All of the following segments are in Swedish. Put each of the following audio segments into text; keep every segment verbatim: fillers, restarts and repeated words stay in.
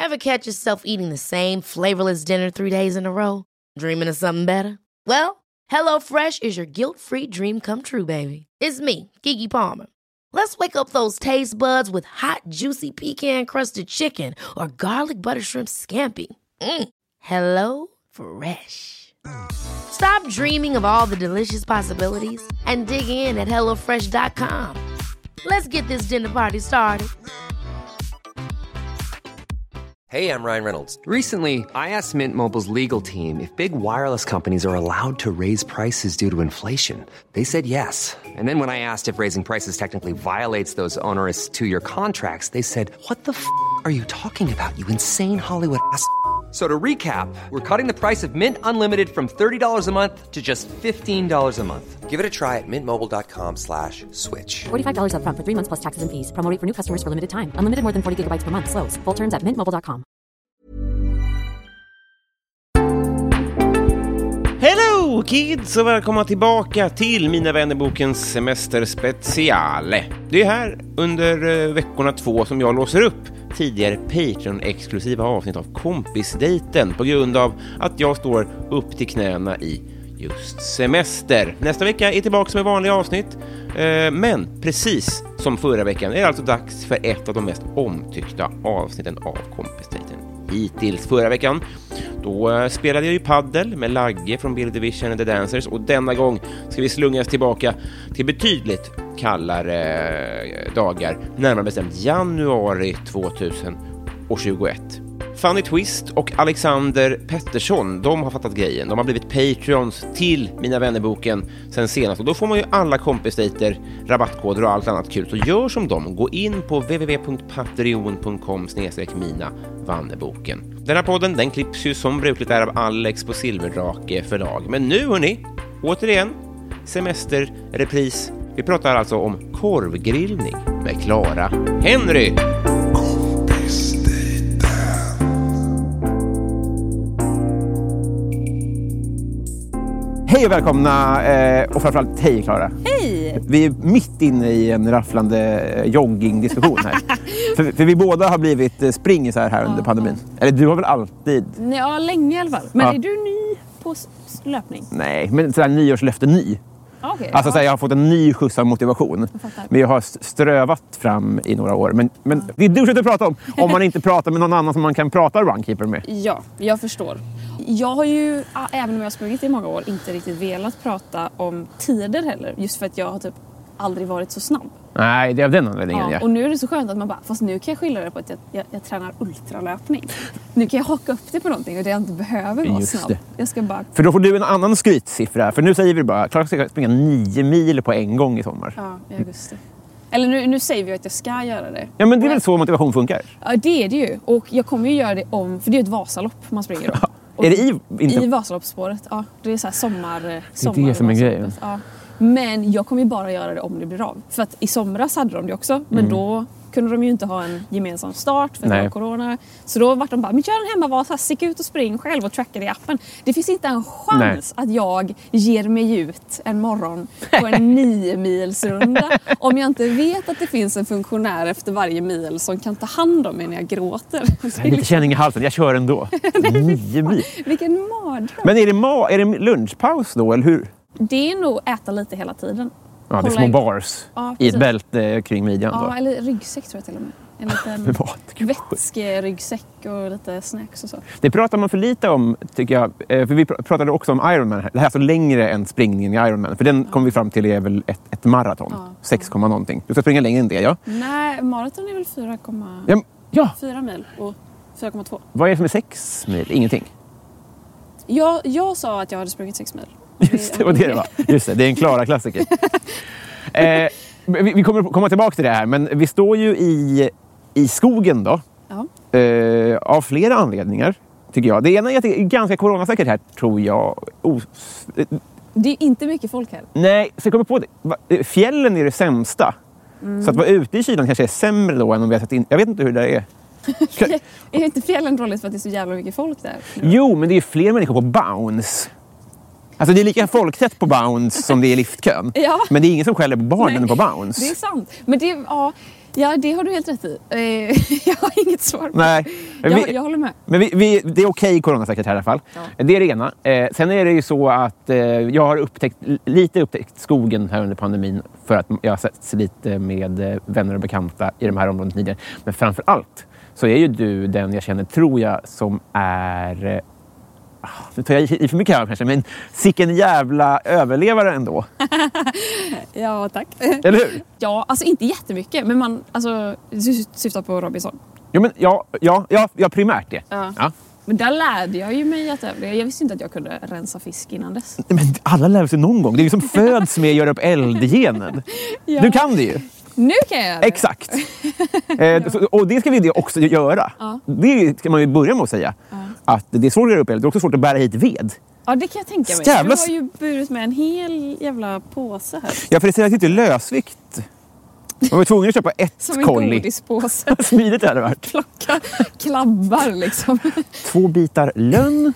Ever catch yourself eating the same flavorless dinner three days in a row? Dreaming of something better? Well, HelloFresh is your guilt-free dream come true, baby. It's me, Keke Palmer. Let's wake up those taste buds with hot, juicy pecan-crusted chicken or garlic butter shrimp scampi. Mm. Hello Fresh. Stop dreaming of all the delicious possibilities and dig in at hello fresh dot com. Let's get this dinner party started. Hey, I'm Ryan Reynolds. Recently, I asked Mint Mobile's legal team if big wireless companies are allowed to raise prices due to inflation. They said yes. And then when I asked if raising prices technically violates those onerous two-year contracts, they said, what the f*** are you talking about, you insane Hollywood ass f- So to recap, we're cutting the price of Mint Unlimited from thirty dollars a month to just fifteen dollars a month. Give it a try at mintmobile.com slash switch. forty-five dollars up front for three months plus taxes and fees. Promo rate for new customers for limited time. Unlimited more than forty gigabytes per month. Slows full terms at mint mobile dot com. Hello kids och välkomna tillbaka till Mina vännerbokens semesterspeciale. Det är här under uh, veckorna två som jag låser upp tidigare Patreon-exklusiva avsnitt av Kompisdejten på grund av att jag står upp till knäna i just semester. Nästa vecka är tillbaka med vanliga avsnitt, uh, men precis som förra veckan är det alltså dags för ett av de mest omtyckta avsnitten av Kompisdejten hittills. Förra veckan då spelade jag ju paddel med Lagge från Billy Division and the Dancers, och denna gång ska vi slungas tillbaka till betydligt kallare dagar, närmare bestämt januari tjugohundratjugoett. Fanny Twist och Alexander Pettersson, de har fattat grejen. De har blivit Patreons till Mina vännerboken sen senast, och då får man ju alla kompisdejter, rabattkoder och allt annat kul. Så gör som dem, gå in på w w w punkt patreon punkt com slash mina vännerboken. Den här podden, den klipps ju som brukligt är av Alex på Silverdrake förlag. Men nu hörni, återigen semesterrepris. Vi pratar alltså om korvgrillning med Clara Henry. Hej och välkomna, eh, och framförallt hej Clara. Hej! Vi är mitt inne i en rafflande joggingdiskussion här. för, för vi båda har blivit springisar här under pandemin. Eller du har väl alltid? Ja, länge i alla fall. Men Ja. är du ny på s- löpning? Nej, men sådär nyårslöfte ny. Ah, okay, Alltså ja. såhär, jag har fått en ny skjuts av motivation. Jag fattar. Men jag har strövat fram i några år. Men, men det är duschigt att prata om. Om man inte pratar med någon annan som man kan prata runkeeper med. Ja, jag förstår. Jag har ju, ah, även om jag har sprungit i många år, inte riktigt velat prata om tider heller. Just för att jag har typ aldrig varit så snabb. Nej, det är av den anledningen. Ja, Ja. och nu är det så skönt att man bara, fast nu kan jag skilja det på att jag, jag, jag tränar ultralöpning. Nu kan jag haka upp det på någonting och det jag inte behöver vara Just snabb. det. Jag ska bara... För då får du en annan skrytsiffra. För nu säger vi bara, Clara ska springa nio mil på en gång i sommar. Ja, i augusti. Eller nu, nu säger vi att jag ska göra det. Ja, men det är Och väl så motivation funkar? Ja, det är det ju. Och jag kommer ju göra det om, för det är ett Vasalopp man springer då. Och Är det i... Inte... I Vasaloppsspåret, ja. Det är så här sommar... Det är det som är grejen. Ja. Men jag kommer ju bara göra det om det blir av. För att i somras hade de det också, men Mm. då kunde de ju inte ha en gemensam start för att det Nej. var corona. Så då var de bara, men gör en hemmavasa, stick ut och spring själv och tracka det i appen. Det finns inte en chans att jag ger mig ut en morgon på en nio milsrunda om jag inte vet att det finns en funktionär efter varje mil som kan ta hand om mig när jag gråter. Jag har lite känning i halsen, jag kör ändå. Nio mil. Vilken mardröm. Men är det, ma- är det lunchpaus då, eller hur? Det är nog äta lite hela tiden. Ja, det är Hålla små in- bars Ja, i ett precis. bälte kring midjan. Ja, då. eller ryggsäck tror jag till och med. En liten Mat, gud, vad sjukt. vätskeryggsäck och lite snacks och så. Det pratar man för lite om, tycker jag. Eh, För vi pr- pratade också om Ironman. Det här är alltså längre än springningen i Ironman. För den kom vi fram till är väl ett, ett maraton. Ja. sex, någonting. Du ska springa längre än det, ja? Nej, maraton är väl fyra komma fyra Ja, ja. mil och fyra komma två. Vad är det som är sex mil? Ingenting. Jag, jag sa att jag hade sprungit sex mil. Just det, vad det var. Just det, det är en klara klassiker. eh, vi, vi kommer komma tillbaka till det här, men vi står ju i, i skogen då. Ja. Eh, av flera anledningar, tycker jag. Det ena är att det är ganska coronasäkert här, tror jag. Oh, Det är inte mycket folk här. nej, så jag kommer på det. Va- Fjällen är det sämsta. Mm. Så att vara ute i kylan kanske är sämre då än om vi har satt in... Jag vet inte hur det är. Är inte fjällen dåligt för att det är så jävla mycket folk där? Jo, men det är fler människor på Bounce. Alltså det är lika folktätt på Bounce som det är i liftkön. Ja. Men det är ingen som skäller på barnen Nej, på Bounce. Det är sant. Men det, ja, Ja, det har du helt rätt i. Eh, jag har inget svar. Nej. Jag, Vi, jag håller med. men vi, vi, det är okej coronasäkert här i alla fall. Ja. Det är det ena. Eh, sen är det ju så att eh, jag har upptäckt, lite upptäckt skogen här under pandemin för att jag har sett lite med eh, vänner och bekanta i de här områdena tidigare. Men framför allt så är ju du den jag känner, tror jag, som är... Eh, nu tar jag i för mycket här kanske, men sicken jävla överlevare ändå. Ja, tack. Eller hur? Ja, alltså inte jättemycket, men man alltså, du syftar på Robinson. Jo, men ja, ja, ja, ja primärt det. Ja. Ja. Men där lärde jag ju mig att överleva. Jag visste inte att jag kunde rensa fisk innan dess. Men alla lär sig någon gång. Det är ju som föds med att göra upp eldgenen. Ja. Du kan det ju. Nu kan jag göra det. Exakt. eh, så, och det ska vi det också göra. Ja. Det ska man ju börja med att säga. Ja. Att det är svårt att göra upp eld. Det är också svårt att bära hit ved. Ja, det kan jag tänka mig. Jävla... Du har ju burit med en hel jävla påse här. Ja, för det säger att det inte är lösvikt. Man var tvungen att köpa ett som en kolli. godispåse. Smidigt det hade varit. Plocka klabbar liksom. Två bitar lönn.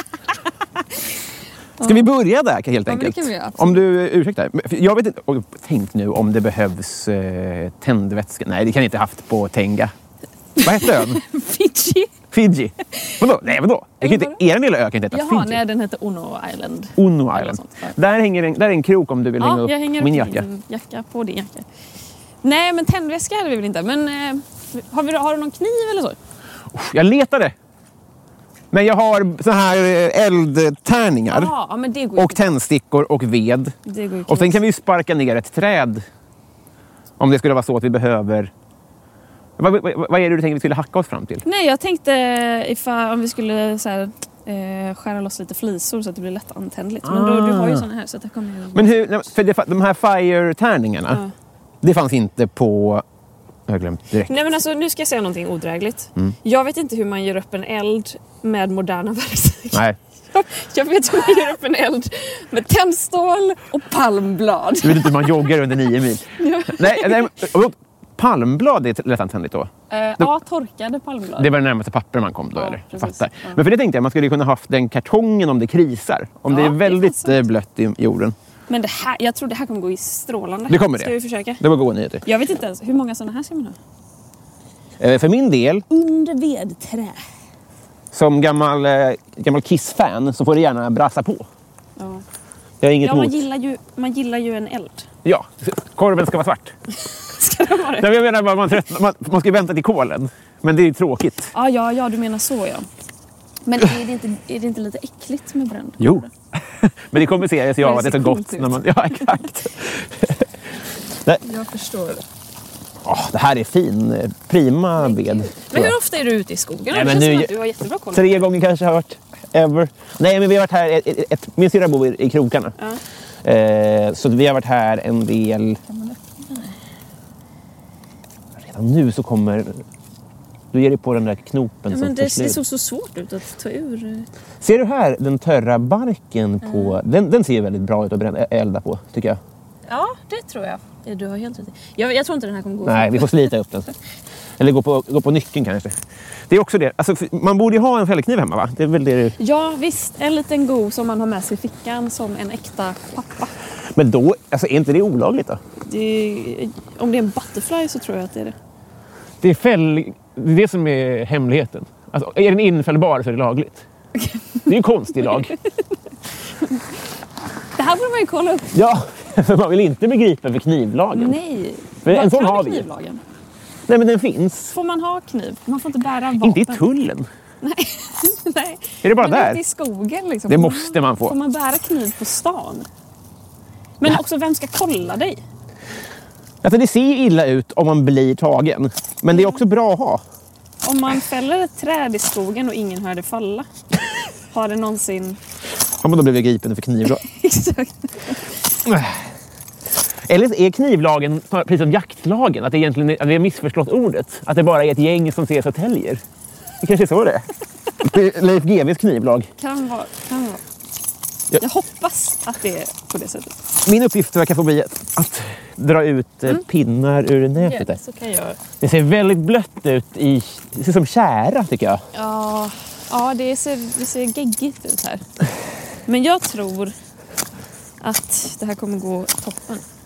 Ska vi börja där helt Ja, enkelt? det kan vi göra, om du ursäktar. Jag vet inte, och jag tänkt nu om det behövs eh, tändvätska. Nej, det kan jag inte haft på Tenga. Vad heter ön? Fiji. Fiji. Vadå? Nej, vadå? Jag kan inte, er lilla ö kan inte heta Jaha, Fiji. nej, den heter Uno Island. Uno Eller Island. sånt, ja. Där, hänger en, där är en krok om du vill hänga Ja, upp jag hänger min upp jacka. min jacka på din jacka. Nej, men tändväska hade vi väl inte. Men eh, har, vi, har du någon kniv eller så? Jag letade. Men jag har så här eldtärningar. Jaha, ja, men det går ju Och tändstickor och ved. Det går ju Och sen knas. kan vi ju sparka ner ett träd. Om det skulle vara så att vi behöver... Vad, vad, vad är det du tänker vi skulle hacka oss fram till? Nej, jag tänkte ifall, om vi skulle så här, eh, skära loss lite flisor så att det blir lätt antändligt. Men då, du har ju såna här så att det kommer ju... Men hur, för det, de här fire-tärningarna, Ja. det fanns inte på... Jag har glömt direkt. Nej, men alltså, nu ska jag säga någonting odrägligt. Mm. Jag vet inte hur man gör upp en eld med moderna verktyg. Nej. Jag, jag vet hur man gör upp en eld med tändstål och palmblad. Du vet inte hur man joggar under nio mil. nej, nej, men, palmblad är lättantändligt då? Eh, ja, torkade palmblad. Det var det närmaste papper man kom då, Ja, eller? precis. Fattar. Ja. Men för det tänkte jag, man skulle kunna haft den kartongen om det krisar. Om Ja, det är det väldigt är eh, blött i jorden. Men det här, jag tror det här kommer gå i strålande. Det kommer det. Ska vi försöka? Det var goda nyheter. Jag vet inte ens, hur många sådana här ska man ha? Eh, för min del, Under vedträ. som gammal, eh, gammal Kiss-fan, så får det gärna brassa på. Ja, Jag har inget ja man, emot. gillar ju, man gillar ju en eld. Ja, korven ska vara svart. Ska det vara det? Nej, jag menar bara, man, trött, man, man ska ju vänta till kolen. Men det är ju tråkigt. Ja, ja, ja, du menar så, ja. Men är det inte, är det inte lite äckligt med bränd? Jo. Men det kompenserar sig av att det är så Det ser gott. coolt ut. När man, ja, exakt. Nej. Jag förstår det. Åh, det här är fin, eh, prima ved. Men hur ofta är du ute i skogen? Nej, det men känns nu- som att du har jättebra koll. Tre gånger kanske har jag varit. Ever. Nej, men vi har varit här. Ett, ett, ett, min syrra bor i, i krokarna. Ja. Eh, så vi har varit här en del. Redan nu så kommer... Du ger dig på den där knopen Ja, som men tar det, det slut. såg så svårt ut att ta ur. Ser du här den törra barken på... Den, den ser väldigt bra ut att bränna, elda på, tycker jag. Ja, det tror jag. Ja, du har helt rätt i. Jag, jag tror inte den här kommer gå. Nej, vi får slita upp den. Eller gå på, gå på nyckeln kanske. Det är också det. Alltså, man borde ju ha en fällkniv hemma, va? Det är väl det du... Ja, visst. En liten go som man har med sig i fickan som en äkta pappa. Men då, alltså, är inte det olagligt då? Det, om det är en butterfly så tror jag att det är det. Det är fäll... Det är det som är hemligheten. Alltså, är den infällbar så är det lagligt. Det är ju konstig lag. Det här borde man ju kolla upp. Ja, för man vill inte begripa för knivlagen. Nej. Men en Vad sån kan har vi. knivlagen? Nej, men den finns. Får man ha kniv? Man får inte bära vapen. Inte i tullen. Nej. Nej. Är det bara Men där? ute i skogen liksom. Det Får måste man få. Får man bära kniv på stan? Men Ja. också, vem ska kolla dig? Alltså, det ser illa ut om man blir tagen. Men det är också bra att ha. Om man fäller ett träd i skogen och ingen hör det falla. Har det någonsin... Om man då blir gripen för knivlag. Exakt. Eller är knivlagen precis som jaktlagen? Att det egentligen är, att vi har missförstått ordet? Att det bara är ett gäng som ser Södertäljer? Det kanske är så det är. Det är Leif G W:s knivlag. Kan vara. Kan vara. Ja. Jag hoppas att det är på det sättet. Min uppgift verkar få bli att, att dra ut mm. pinnar ur nätet. Ja, så kan jag. Det ser väldigt blött ut. I, det ser som kära, tycker jag. Ja, ja det, ser, det ser geggigt ut här. Men jag tror att det här kommer gå toppen.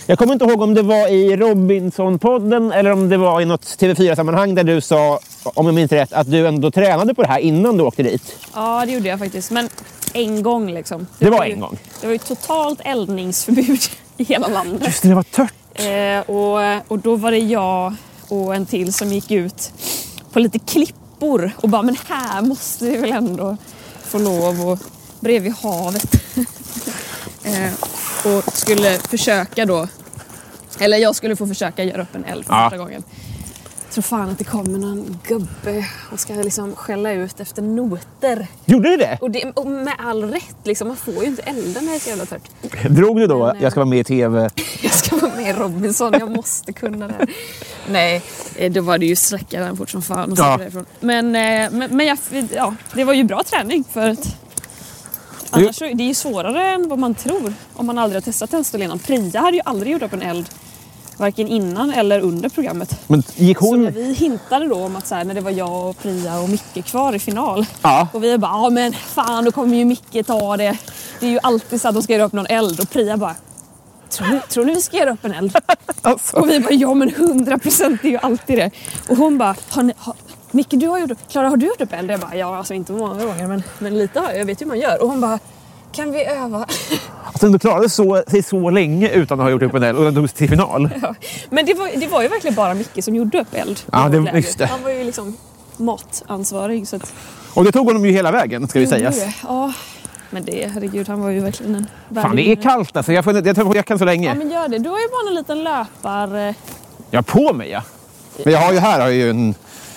Jag kommer inte ihåg om det var i Robinson-podden eller om det var i något T V fyra-sammanhang där du sa, om jag minns rätt, att du ändå tränade på det här innan du åkte dit. Ja, det gjorde jag faktiskt. Men en gång liksom. Det, det var, var ju, en gång? Det var ju totalt eldningsförbud i hela landet. Just det, det var tört. Eh, och, och då var det jag och en till som gick ut på lite klippor och bara, men här måste vi väl ändå få lov och bredvid havet. eh, och skulle försöka då, eller jag skulle få försöka göra upp en eld för ja. första gången. Jag tror fan att det kommer någon gubbe och ska liksom skälla ut efter noter. Gjorde du det? Och, det, och med all rätt, liksom, man får ju inte elda när det är så jävla tört. Drog du då? Men, jag ska vara med i tv. Jag ska vara med i Robinson, jag måste kunna det här. Nej, då var det ju släcka den fort som fan. Och så ja. Men, men, men jag, ja, det var ju bra träning för att annars så, det är ju svårare än vad man tror om man aldrig har testat tändstål innan. Priya hade ju aldrig gjort upp en eld. Varken innan eller under programmet. Men gick hon... Så när vi hintade då om att så här, när det var jag och Priya och Micke kvar i final. Ja. Och vi bara, ja men fan då kommer ju Micke ta det. Det är ju alltid så att de ska göra upp någon eld. Och Priya bara, tror ni, tror ni vi ska göra upp en eld? Alltså. Och vi bara, ja men hundra procent, det är ju alltid det. Och hon bara, har ni, har, Micke du har gjort upp, Klara har du gjort upp eld? Jag bara, ja alltså inte många gånger men, men lite har jag, jag vet hur man gör. Och hon bara, kan vi öva? Alltså du klarade så, sig så länge utan att ha gjort upp en eld och den togs till final. Ja. Men det var, det var ju verkligen bara Micke som gjorde upp eld. Ja, det, just det. Han var ju liksom matansvarig. Så att... Och det tog honom ju hela vägen, ska vi säga. Ja, men det, herregud, han var ju verkligen en fan, det är kallt alltså. Jag, får, jag tar på jackan så länge. Ja, men gör det. Du har ju bara en liten löpar... Ja, på mig, ja. Men jag har ju här har jag ju en...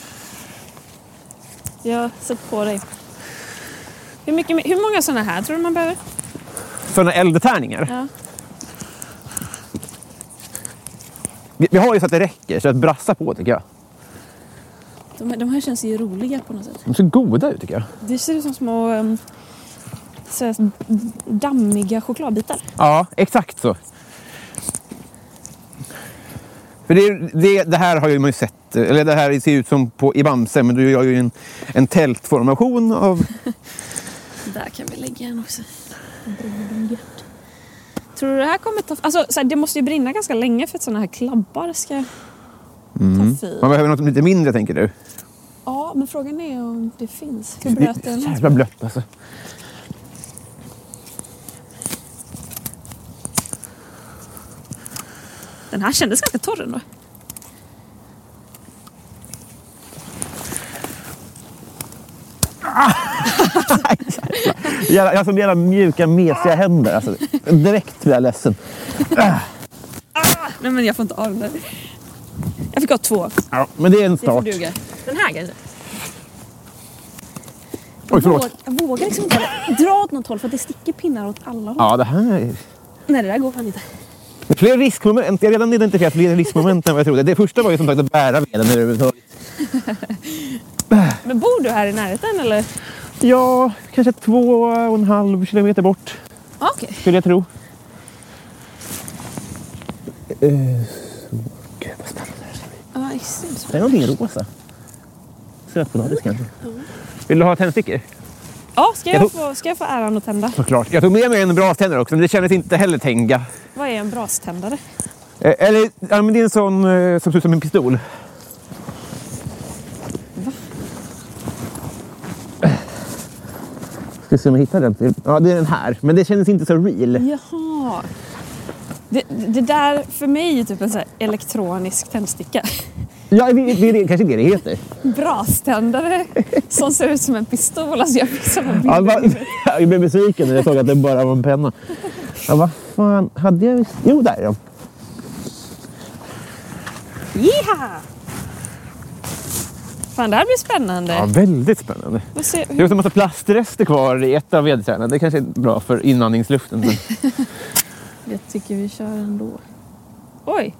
Ja, sätt på dig. Hur, mycket, hur många sådana här tror du man behöver? Sådana eldtärningar? Ja. Vi, vi har ju så att det räcker, så att brassa på tycker jag. De, de här känns ju roliga på något sätt. De ser goda ut tycker jag. Det ser ut som små um, så här, dammiga chokladbitar. Ja, exakt så. För det, det, det här har ju man ju sett, eller det här ser ut som på i Bamse, men du gör ju en, en tältformation av... Där kan vi lägga en också. Tror du det här kommer ta... Alltså, så här, det måste ju brinna ganska länge för att sådana här klabbar ska mm. ta fyr. Man behöver något lite mindre, tänker du? Ja, men frågan är om det finns. Hur blöt är den? Jävla blött alltså. Den här kändes ganska torr ändå. jag har så jävla mjuka, mesiga händer. Alltså, direkt blir jag ledsen. Ah, nej, men jag får inte av den där. Jag fick ha två. Ja, men det är en start. Den här kanske. Oj, förlåt. Jag vågar liksom inte dra åt något håll för att det sticker pinnar åt alla håll. Ja, det här är... Nej, det där går fan inte. Fler riskmoment. Jag har redan identifierat fler riskmoment än vad jag trodde. Det första var ju som sagt att bära veden överhuvudtaget. Men bor du här i närheten eller? Ja, kanske två och en halv kilometer bort. Ah, okej. Okay. Skulle jag tro. Uh, Gud, vad spännande. Ja, extremt. Det är någonting rosa. Sötpotatis kanske. Mm. Vill du ha tändstickor? Ja, ska jag, jag tog... få, ska jag få äran att tända? Såklart. Jag tog med mig en braständare också, men det kändes inte heller tänga. Vad är en braständare? Eh, eller, ja, men det är en sån eh, som ser ut som en pistol. Va? Ska se om jag hittar den. Ja, det är den här. Men det kändes inte så real. Jaha. Det, det där för mig är typ en så här elektronisk tändsticka. Ja, det är, det är kanske det det heter. Braständare som ser ut som en pistol. Alltså jag fick såna bilder. Ja, bara, jag blev besviken när jag såg att det bara var en penna. Ja, vad fan hade jag... Jo, där är de. Jiha! Fan, det här blir spännande. Ja, väldigt spännande. Se, hur... Det är en massa plastrester kvar i ett av vedträden. Det kanske är bra för inandningsluften. Men... jag tycker vi kör ändå. Oj!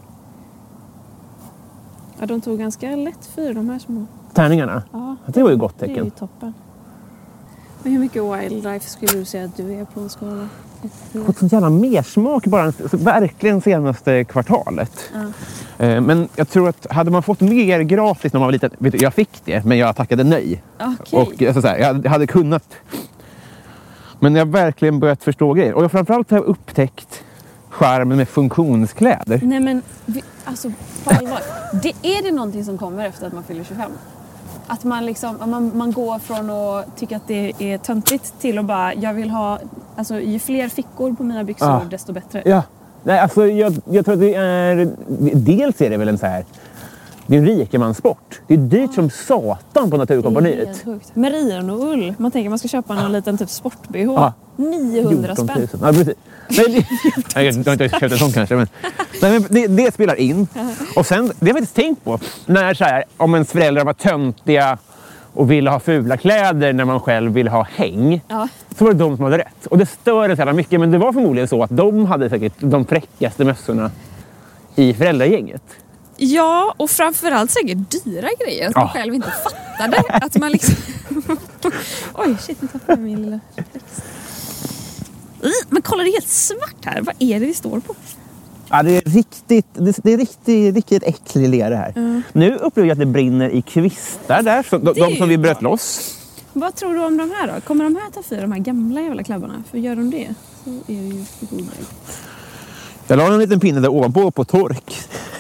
Ja, de tog ganska lätt fyr, de här små. Tärningarna? Ja. Det var ju gott tecken. Det är ju toppen. Men hur mycket wildlife skulle du säga att du är på en skala? Jag fått sån jävla mersmak bara verkligen senaste kvartalet. Ja. Men jag tror att hade man fått mer gratis när man var liten, vet du, jag fick det, men jag tackade nej. Okay. Och alltså, så här, jag hade kunnat. Men jag har verkligen börjat förstå grejer. Och jag framförallt har jag upptäckt charmen med funktionskläder. Nej men, vi, alltså på allvar. Det, är det någonting som kommer efter att man fyller tjugofem? Att man liksom, man, man går från att tycka att det är töntigt till att bara, jag vill ha, alltså ju fler fickor på mina byxor Ja. desto bättre. Ja, nej alltså jag, jag tror att det är, dels är det väl en så här, det är en rikemanssport. Det är dyrt ja. som satan på Naturkompaniet. Merino-ull, man tänker man ska köpa någon liten typ sport-B H. Ja. niohundra spänn. Ja, precis. Nej, det, nej, jag har inte köpt en sån kanske. Men, nej, men det, det spelar in. Och sen, det har jag faktiskt tänkt på. När så här, om ens föräldrar var töntiga och ville ha fula kläder när man själv ville ha häng. Ja. Så var det de som hade rätt. Och det störde så här mycket. Men det var förmodligen så att de hade säkert de fräckaste mössorna i föräldragänget. Ja, och framförallt säkert dyra grejer. Att man ja. själv inte fattade. Att man liksom... Oj, shit, nu tappade jag min lilla text. Men kolla, det är helt svart här. Vad är det vi står på? Ja, det är riktigt, det, det är riktigt, riktigt äcklig lera här. Mm. Nu upplever jag att det brinner i kvistar där. Så de, de som vi bröt bra. loss. Vad tror du om de här då? Kommer de här ta fyra, de här gamla jävla klabbarna? För gör de det så är det ju för god väg. Jag la en liten pinne där ovanpå på tork.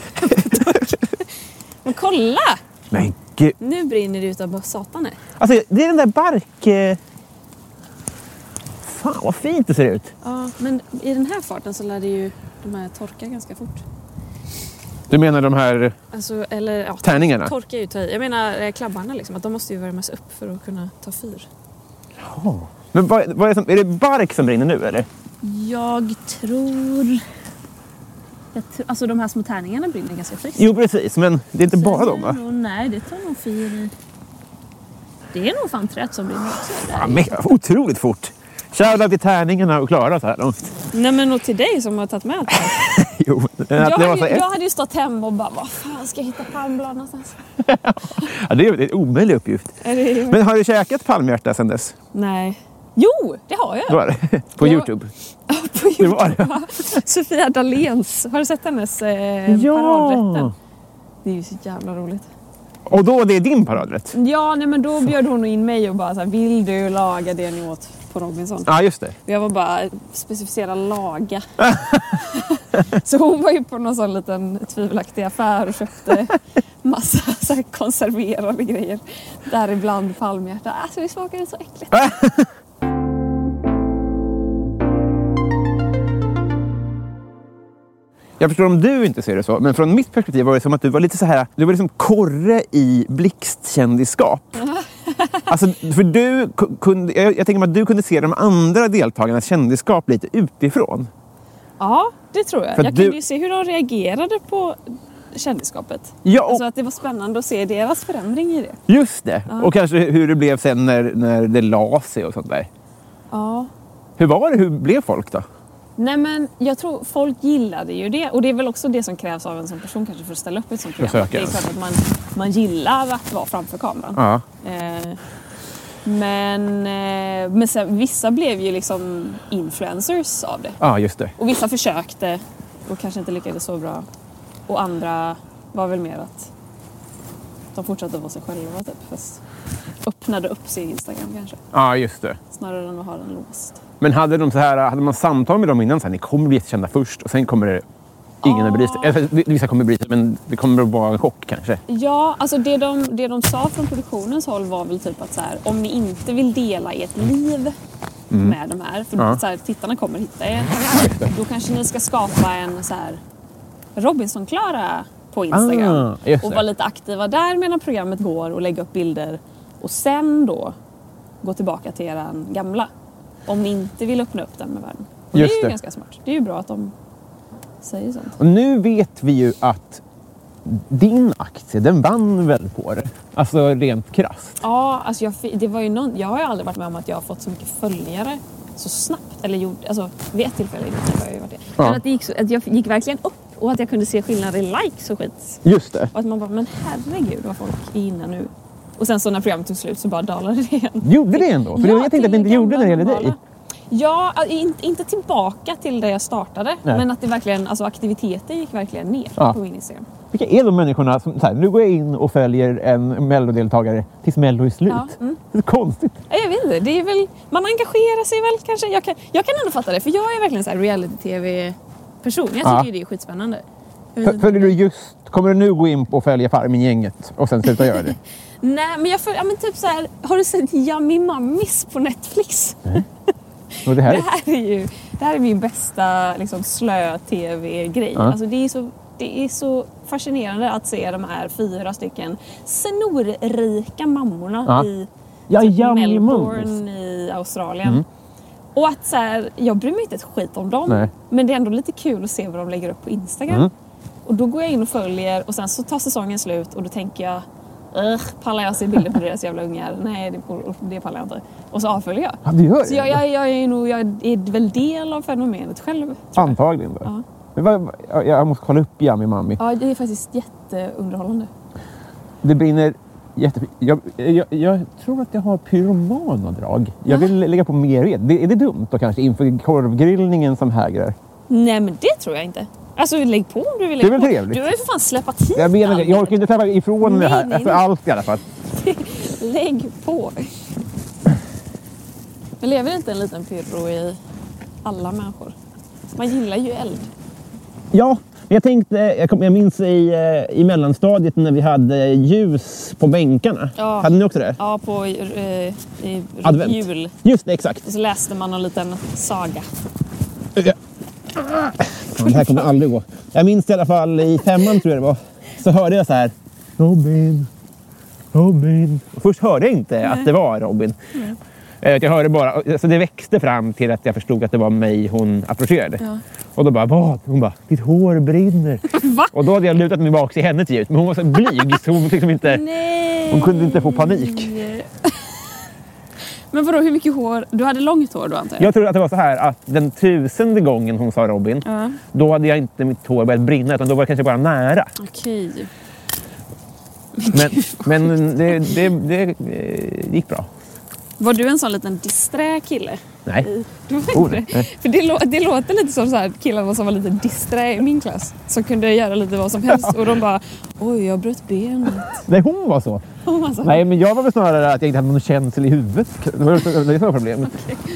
Men kolla! Men gud. Nu brinner det utav satan. Alltså, det är den där bark... Fan, vad fint det ser ut. Ja, men i den här farten så lär det ju de här torka ganska fort. Du menar de här alltså, eller, ja, tärningarna? Torka ju, jag menar klabbarna liksom, att de måste ju värmas upp för att kunna ta fyr. Ja. Men vad, vad är, det som, är det bark som brinner nu eller? Jag tror... Jag tror alltså de här små tärningarna brinner ganska friskt. Jo precis, men det är inte så bara de va? Nog, nej, det tar nog fyr i... Det är nog fan trätt som brinner också. Ja, men, otroligt fort. Shoutout till tärningarna och Klara så här då. Nej men och till dig som har tagit med det här. Jo, att jag, det var så hade, jag hade ju stått hemma och bara, vad fan ska jag hitta palmblad någonstans? Ja, det är en omöjlig uppgift. Det... Men har du käkat palmhjärta sedan dess? Nej. Jo, det har jag. Det var det. På jag... YouTube? Ja, på YouTube. Det var det. Sofia Dahléns. Har du sett hennes eh, ja. paradrätten? Det är ju så jävla roligt. Och då det är din paradrätt? Ja, nej, men då bjöd hon in mig och bara så här, vill du laga det ni åt på Robinson? Ja, just det. Jag var bara specificera laga. Så hon var ju på någon sån liten tvivelaktig affär och köpte massa så här konserverade grejer. Däribland palmhjärta. Alltså det smakade så äckligt. Jag förstår om du inte ser det så, men från mitt perspektiv var det som att du var lite så här, du var liksom korre i blixtkändisskap. Alltså, för du kunde, jag, jag tänker mig att du kunde se de andra deltagarnas kändisskap lite utifrån. Ja, det tror jag. För jag du... kunde ju se hur de reagerade på kändisskapet. Ja, och... alltså att det var spännande att se deras förändring i det. Just det. Ja. Och kanske hur det blev sen när, när det la sig och sånt där. Ja. Hur var det? Hur blev folk då? Nej men jag tror folk gillade ju det. Och det är väl också det som krävs av en sån person kanske för att ställa upp ett sånt program. Det är klart att man, man gillar att vara framför kameran. Ja. Eh, men eh, men sen, vissa blev ju liksom influencers av det. Ja, just det. Och vissa försökte och kanske inte lyckades så bra. Och andra var väl mer att de fortsatte vara sig själva typ. Fast öppnade upp sig i Instagram kanske. Ja, just det. Snarare än att ha den låst. Men hade, de så här, hade man samtal med dem innan så här, ni kommer bli jättekända först och sen kommer det ingen att bry sig. Eller, vissa kommer bry sig, men det kommer att vara en chock kanske. Ja, alltså det de, det de sa från produktionens håll var väl typ att så här, om ni inte vill dela ert liv mm. med de här, för ja. så här, tittarna kommer hitta er, då kanske ni ska skapa en så här Robinson-Klara på Instagram ah, och vara lite aktiva där medan programmet går och lägga upp bilder och sen då gå tillbaka till eran gamla. Om ni inte vill öppna upp den med världen. Och det är ju det. Ganska smart. Det är ju bra att de säger sånt. Och nu vet vi ju att din aktie, den vann väl på det? Alltså rent krasst. Ja, alltså jag, det var ju någon, jag har ju aldrig varit med om att jag har fått så mycket följare så snabbt. Eller gjort, alltså vid ett tillfälle har jag ju varit det. Ja. Men att, det gick så, att jag gick verkligen upp och att jag kunde se skillnader i likes och skit. Just det. Och att man bara, men herregud vad folk är inne nu. Och sen så när programmet tog slut så bara dalade det igen. Gjorde det ändå? För ja, jag tänkte att det inte gjorde när det gällde dig. Ja, inte tillbaka till där jag startade. Nej. Men att det verkligen, alltså aktiviteten gick verkligen ner ja. på min Instagram. Vilka är de människorna som, så här, nu går jag in och följer en mellodeltagare tills mello är slut? Ja, mm. Det är konstigt. Jag vet inte, det är väl, man engagerar sig väl kanske. Jag kan, jag kan ändå fatta det, för jag är verkligen så här reality-tv person. Jag tycker Ja. ju det är skitspännande. Jag vet F- inte. följer du just, kommer du nu gå in och följa Farmen-gänget och sen sluta göra det? Nej, men jag följer, ja, men typ så här, har du sett Yummy Mummies på Netflix? Och det här, Det här är ju det här är min bästa liksom, slö-tv-grej. Ja. Alltså, det, är så, det är så fascinerande att se de här fyra stycken snorrika mammorna Ja. i Ja, typ Yummy Melbourne Mummies. i Australien. Mm. Och att så här, jag bryr mig inte ett skit om dem. Nej. Men det är ändå lite kul att se vad de lägger upp på Instagram. Mm. Och då går jag in och följer och sen så tar säsongen slut och då tänker jag Ugh, pallar jag se bilder på deras jävla ungar? Nej, det, det pallar jag inte. Och så avföljer jag. Ja, du gör Så det? jag, jag, jag, är nog, jag är väl del av fenomenet själv. tror jag. Antagligen då. Ja. Men vad, jag- jag måste kolla upp Yummy Mummy. Ja, det är faktiskt jätteunderhållande. Det brinner jättefint. Jag, jag, jag tror att jag har pyromandrag. Jag Ja. vill lägga på mer ved. Det, är det dumt då kanske inför korvgrillningen som hägrar? Nej, men det tror jag inte. Alltså, lägg på om du vill Det är lägga väl på. trevligt. Du har ju för fan släppt hit Jag menar det. allt. Jag orkar inte släppa ifrån Nej, det här. nej, För nej. allt i alla fall. Lägg på. Men lever inte en liten pyrro i alla människor? Man gillar ju eld. Ja, jag tänkte, jag, kom, jag minns i, eh, i mellanstadiet när vi hade ljus på bänkarna. Ja. Hade ni också det? Ja, på eh, i Advent. jul. Just det, exakt. Och så läste man en liten saga. Ja, det här kommer aldrig gå. Jag minns i alla fall i femman tror jag det var. Så hörde jag så här. Robin, Robin. Och först hörde jag inte Nej. att det var Robin. Mm. Eh, Jag hörde bara, så det växte fram till att jag förstod att det var mig hon approcherade. Ja. Och då bara, vad? Hon bara, ditt hår brinner. Va? Och då hade jag lutat mig bak till henne till ljud. Men hon var så blyg så hon, liksom inte, Nej. hon kunde inte få panik. Men vadå, hur mycket hår? Du hade långt hår då antar jag? Jag tror att det var så här att den tusende gången hon sa Robin, Ja. då hade jag inte mitt hår börjat brinna utan då var det kanske bara nära. Okej. Men, men det, det, det eh, gick bra. Var du en sån liten disträ kille? Nej. Du var Oh, inte nej. det? För det, lå- det låter lite som så här killarna som var lite disträ i min klass. Som kunde göra lite vad som helst. Och de bara, oj jag bröt benet. Nej, hon var så. Och man så, Nej, men jag var väl snarare att jag inte hade någon känsel i huvudet. Det var det som var problemet.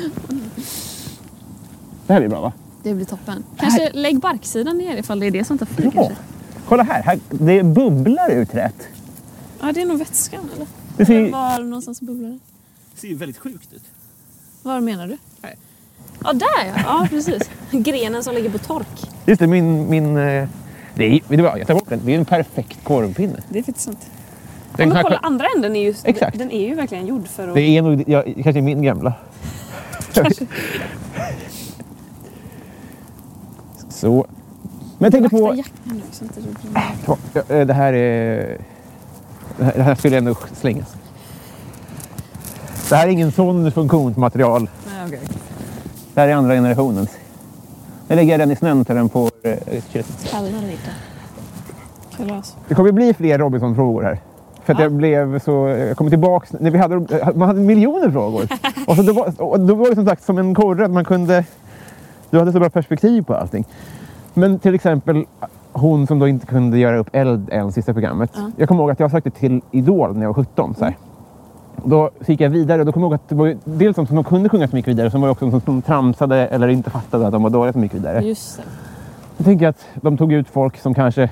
Det här blir bra va? Det blir toppen. Kanske lägg barksidan ner ifall det är det som tar fyr Ja. kanske. Kolla här, här, det bubblar ur träet. Ja, det är nog vätskan eller? Det ser- Eller var någonstans bubblar det? Det ser ju väldigt sjukt ut. Var menar du? Här. Ja, där ja. Ja, precis. Grenen som ligger på tork. Just det, min... min eh, det är, vet du vad, jag tar bort den. Det är en perfekt korvpinne. Det är faktiskt sant. Ja, Den men här- kolla, andra änden är ju, Exakt. den är ju verkligen gjord för att... Det är nog ja, kanske min gamla. Kanske. Så. Men jag tänkte på... Vakta jackan nu så inte det blir... Ja, eh, det här är... Det här, det här skulle ändå slängas. Det här är ingen sån funktionsmaterial. Nej, okej. Det här är andra generationens. Jag lägger den i snön till den får eh, köttet. Kalla lite. Kalas. Det kommer bli fler Robinson-frågor här. För att Ja. jag blev så... Jag kommer tillbaks... När vi hade, man hade miljoner frågor. Och så det var, och då var det som sagt som en korre att man kunde... Du hade så bra perspektiv på allting. Men till exempel hon som då inte kunde göra upp eld än sista programmet. Ja. Jag kommer ihåg att jag sökte till Idol när jag var sjutton. Så här. Då gick jag vidare och då kommer jag ihåg att det var ju dels de som kunde sjunga som gick vidare. Som var också de som tramsade eller inte fattade att de var dåliga som gick vidare. Just det. Jag tänker att de tog ut folk som kanske...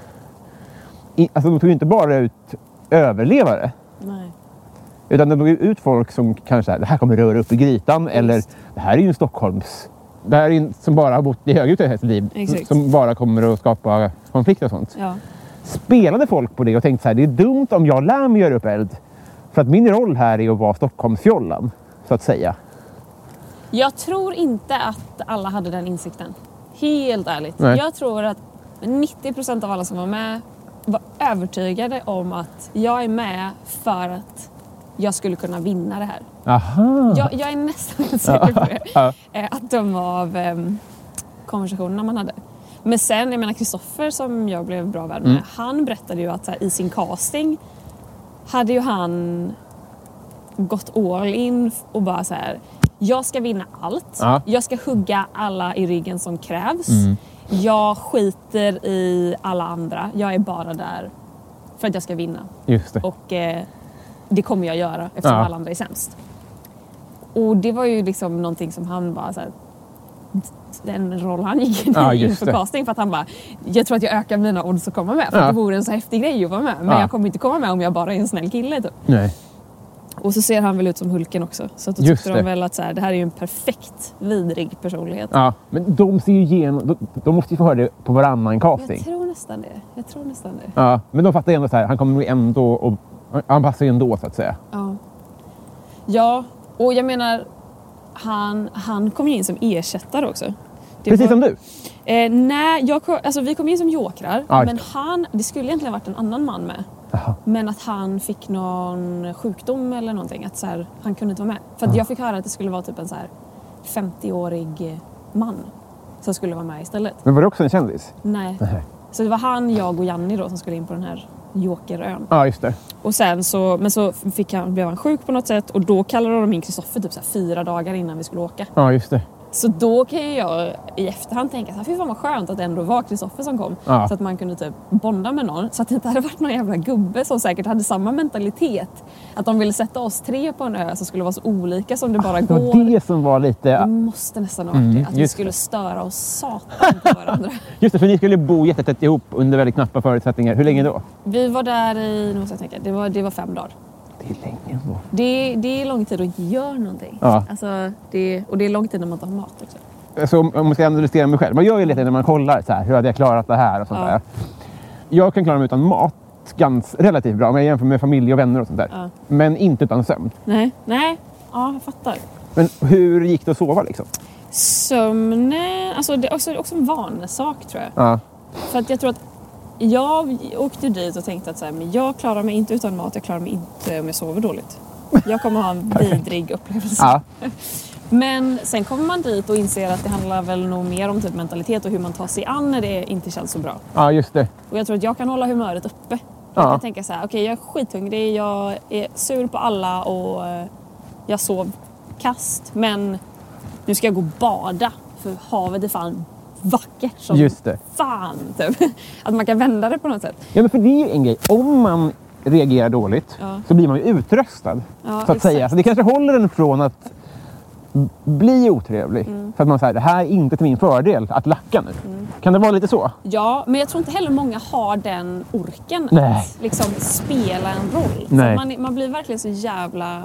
I, alltså de tog ju inte bara ut överlevare. Nej. Utan de tog ut folk som kanske, det här kommer röra upp i grytan. Eller det här är ju en Stockholms... Det här är en som bara har bott i höghus i sitt liv. Exakt. Som bara kommer att skapa konflikter och sånt. Ja. Spelade folk på det och tänkte så här, det är dumt om jag lär mig göra upp eld. För att min roll här är att vara Stockholmsfjollan, så att säga. Jag tror inte att alla hade den insikten. Helt ärligt. Nej. Jag tror att nittio procent av alla som var med var övertygade om att jag är med för att jag skulle kunna vinna det här. Aha! Jag, jag är nästan säker på det. Ja. Eh, Att döma av um, konversationerna man hade. Men sen, jag menar Kristoffer som jag blev bra vän med. Mm. Han berättade ju att så här, i sin casting hade ju han gått all in och bara så här: jag ska vinna allt. Ja. Jag ska hugga alla i ryggen som krävs. Mm. Jag skiter i alla andra. Jag är bara där för att jag ska vinna. Just det. Och eh, det kommer jag göra eftersom Ja. alla andra är sämst. Och det var ju liksom någonting som han bara så här, den roll han gick in Ja, i just inför det. casting. För att han bara, jag tror att jag ökar mina odds att komma med. För Ja. att det vore en så häftig grej att vara med. Men Ja. jag kommer inte komma med om jag bara är en snäll kille typ. Nej. Och så ser han väl ut som Hulken också. Så att då Just tyckte de det. väl att så här, det här är ju en perfekt vidrig personlighet. Ja, men de ser ju igenom... De, de måste ju få höra det på varannan casting. Jag tror nästan det. Jag tror nästan det. Ja, men de fattar ju ändå så här, han kommer ju ändå... Och, han passar ju ändå så att säga. Ja. Ja, och jag menar, han, han kom ju in som ersättare också. Det Precis var, som du. Eh, nej, jag, kom- alltså, vi kom in som jokrar. Ja, just men det. han, det skulle egentligen varit en annan man med. Jaha. Men att han fick någon sjukdom eller någonting. Att så här, han kunde inte vara med. För att jag fick höra att det skulle vara typ en så här femtioårig man som skulle vara med istället. Men var det också en kändis? Nej. Nej. Så det var han, jag och Janni då som skulle in på den här jokerön. Ja, just det. Och sen så, men så fick han, blev han sjuk på något sätt och då kallade de in Kristoffer typ så här fyra dagar innan vi skulle åka. Ja, just det. Så då kan ju jag i efterhand tänka så här, fy fan vad skönt att det ändå var Kristoffer som kom. Ja. Så att man kunde typ bonda med någon. Så att det inte hade varit någon jävla gubbe som säkert hade samma mentalitet. Att de ville sätta oss tre på en ö som skulle vara så olika som det bara Det går. var det som var lite... Det måste nästan ha varit Mm, det. Att vi just skulle störa oss satan på varandra. Just det, för ni skulle bo jättetätt ihop under väldigt knappa förutsättningar. Hur länge då? Vi var där i, nu måste jag tänka, det var, det var fem dagar. Det är länge då. Det, det är lång tid att inte göra någonting. Ja. Alltså, det, och det är lång tid när man tar mat också. Så om man ska analysera mig själv. Man gör ju lite när man kollar så här, hur hade jag klarat det här och sånt Ja. där. Jag kan klara mig utan mat ganska relativt bra om jag jämför med familj och vänner och sånt där. Ja. Men inte utan sömn. Nej, nej, ja jag fattar. Men hur gick det att sova liksom? Sömn, alltså det är också, också en vanesak tror jag. Ja. För att jag tror att jag åkte dit och tänkte att så här, men jag klarar mig inte utan mat, jag klarar mig inte om jag sover dåligt. Jag kommer ha en vidrig upplevelse. Ja. Men sen kommer man dit och inser att det handlar väl nog mer om typ mentalitet och hur man tar sig an när det inte känns så bra. Ja, just det. Och jag tror att jag kan hålla humöret uppe. Jag Ja. kan tänka så här, okej okay, jag är skithungrig, jag är sur på alla och eh, jag sov kast. Men nu ska jag gå och bada för havet är fan vackert som Just det. fan. Typ. Att man kan vända det på något sätt. Ja, men för det är ju en grej. Om man reagerar dåligt Ja. så blir man ju utröstad. Ja, så att exakt. säga. Så det kanske håller en från att bli otrevlig. Mm. För att man säger det här är inte till min fördel att lacka nu. Mm. Kan det vara lite så? Ja, men jag tror inte heller många har den orken Nej. att liksom spela en roll. Nej. För man, man blir verkligen så jävla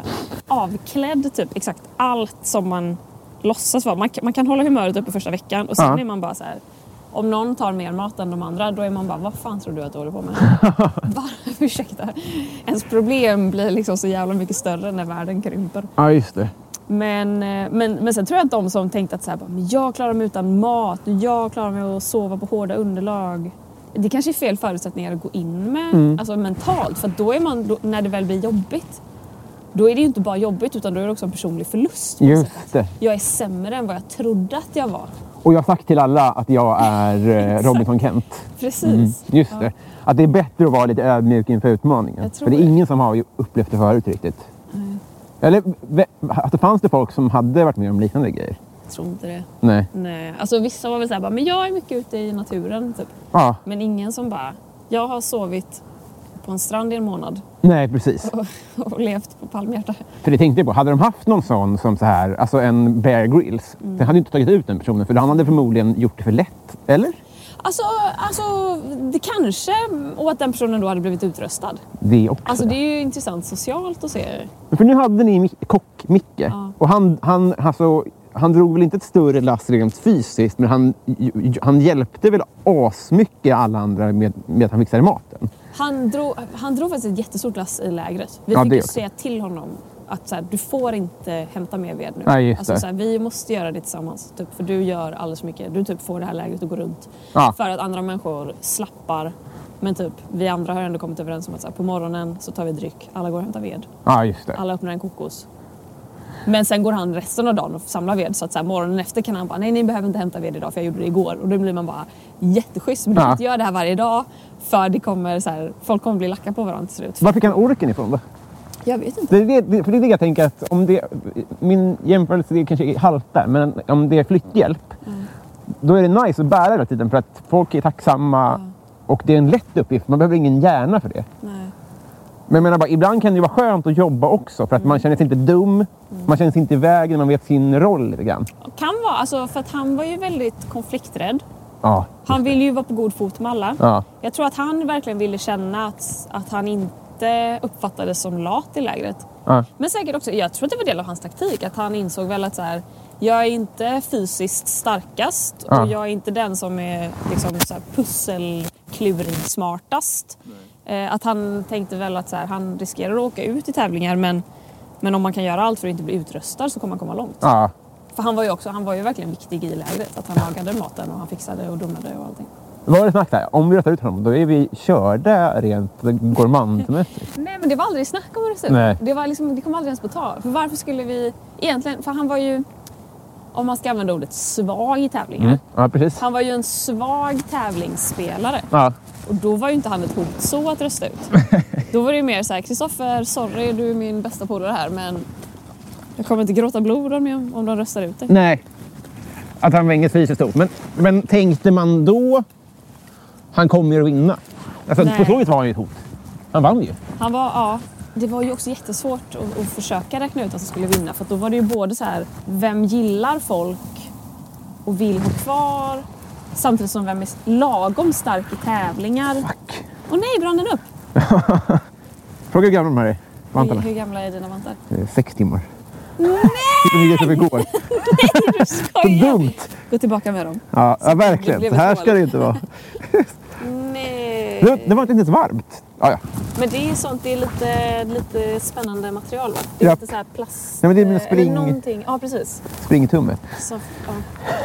avklädd typ exakt allt som man låtsas vara. Man, kan- man kan hålla humöret uppe första veckan och sen Ja. är man bara så här. Om någon tar mer mat än de andra, då är man bara, vad fan tror du att du håller på med? Va? Ursäkta. Ens problem blir liksom så jävla mycket större när världen krymper. Ja, just det. Men, eh, men, men sen tror jag att de som tänkte att så här, bara, men jag klarar mig utan mat, jag klarar mig att sova på hårda underlag. Det kanske är fel förutsättningar att gå in med Mm. alltså mentalt. För att då är man, då, när det väl blir jobbigt, då är det ju inte bara jobbigt utan då är det också en personlig förlust. på något Just sätt. det. Jag är sämre än vad jag trodde att jag var. Och jag har sagt till alla att jag är eh, Exakt. Robinson Kent. Precis. Mm, just Ja. det. Att det är bättre att vara lite ödmjuk inför utmaningen. Jag tror För det är det. ingen som har ju upplevt det förut riktigt. Eller ve- att det fanns det folk som hade varit med om liknande grejer? Jag tror inte det. Nej. Nej. Alltså vissa var väl såhär, men jag är mycket ute i naturen typ. Ja, Men ingen som bara, jag har sovit på en strand i en månad nej precis. och, och levt på palmhjärta. För det tänkte jag på, hade de haft någon sån som så här, alltså en Bear Grylls, Mm. den hade ju inte tagit ut den personen för han hade förmodligen gjort det för lätt, eller? Alltså, alltså, det kanske, och att den personen då hade blivit utröstad. Det också. Alltså det är ju intressant socialt att se. För nu hade ni Mic- kock-Micke Ja. och han, han, alltså, han drog väl inte ett större lass rent fysiskt, men han, han hjälpte väl asmycket alla andra med, med att han fixade maten. Han drog, han drog faktiskt ett jättestort lass i lägret. Vi Ja, fick det ju också. säga till honom att så här, du får inte hämta mer ved nu. Nej, just alltså, det. så här, vi måste göra det tillsammans. Typ, för du gör alldeles för mycket. Du typ får det här lägret att gå runt. Ja. För att andra människor slappar. Men typ, vi andra har ändå kommit överens om att så här, på morgonen så tar vi dryck. Alla går och hämtar ved. Ja, just det. Alla öppnar en kokos. Men sen går han resten av dagen och samlar ved. Så att så här, morgonen efter kan han bara, nej ni behöver inte hämta ved idag för jag gjorde det igår. Och då blir man bara jätteschysst. Men du Ja. kan inte göra det här varje dag. För det kommer så här, folk kommer bli lacka på varandra till slut. Var fick han orken ifrån då? Jag vet inte. Det är det, för det är det jag tänker att om det, min jämförelse det kanske haltar, men om det är flytthjälp, Mm. då är det nice att bära hela tiden för att folk är tacksamma och det är en lätt uppgift. Man behöver ingen hjärna för det. Nej. Men jag menar bara, ibland kan det vara skönt att jobba också för att man känner sig inte dum, man känner sig inte i vägen, man vet sin roll lite grann. Kan vara alltså för att han var ju väldigt konflikträdd. Ja. Han ville ju vara på god fot med alla. Ja. Jag tror att han verkligen ville känna att, att han inte uppfattades som lat i lägret. Ja. Men säkert också, jag tror att det var del av hans taktik. Att han insåg väl att så här, jag är inte fysiskt starkast. Ja. Och jag är inte den som är liksom, så här, pusselklurig smartast. Eh, att han tänkte väl att så här, han riskerar att åka ut i tävlingar. Men, men om man kan göra allt för att inte bli utröstad så kommer man komma långt. Ja. För han var ju också, han var ju verkligen viktig i lägret. Att han lagade maten och han fixade och domade och allting. Vad var det snack där? Om vi röstar ut honom, då är vi körda rent gourmandmässigt. Nej, men det var aldrig snack om det. Nej. Det, var liksom, det kom aldrig ens på tal. För varför skulle vi egentligen... För han var ju, om man ska använda ordet, svag i tävlingar. Mm. Ja, precis. Han var ju en svag tävlingsspelare. Ja. Och då var ju inte han ett hot så att rösta ut. Då var det ju mer så här, Kristoffer, sorry, du är min bästa polare här, men jag kommer inte gråta blod om, jag, om de röstar ut dig. Nej. Att han var inget fysiskt hot. Men, men tänkte man då... Han kommer ju att vinna. Alltså, Nej. på så vis var han ju ett hot. Han vann ju. Han var, ja, det var ju också jättesvårt att, att försöka räkna ut att han skulle vinna. För då var det ju både så här, vem gillar folk och vill ha kvar? Samtidigt som vem är lagom stark i tävlingar. Fuck. Och nej, brann den upp? Fråga hur gamla de här är. Hur, Vantarna. hur gamla är dina vantar? Eh, Sex timmar. Nej! Det gick upp igår. Nej, du Så skojar! dumt. Gå tillbaka med dem. Ja, ja det verkligen. blev Så här ett ska det inte vara. Nej. Det, det var inte ens varmt. Ja, ja. Men det är sånt, det är lite, lite spännande material, va? Det är Ja. lite så här plast... Nej, men det är mina eller spring- någonting. Ja, precis. Springtumme. Så, ja.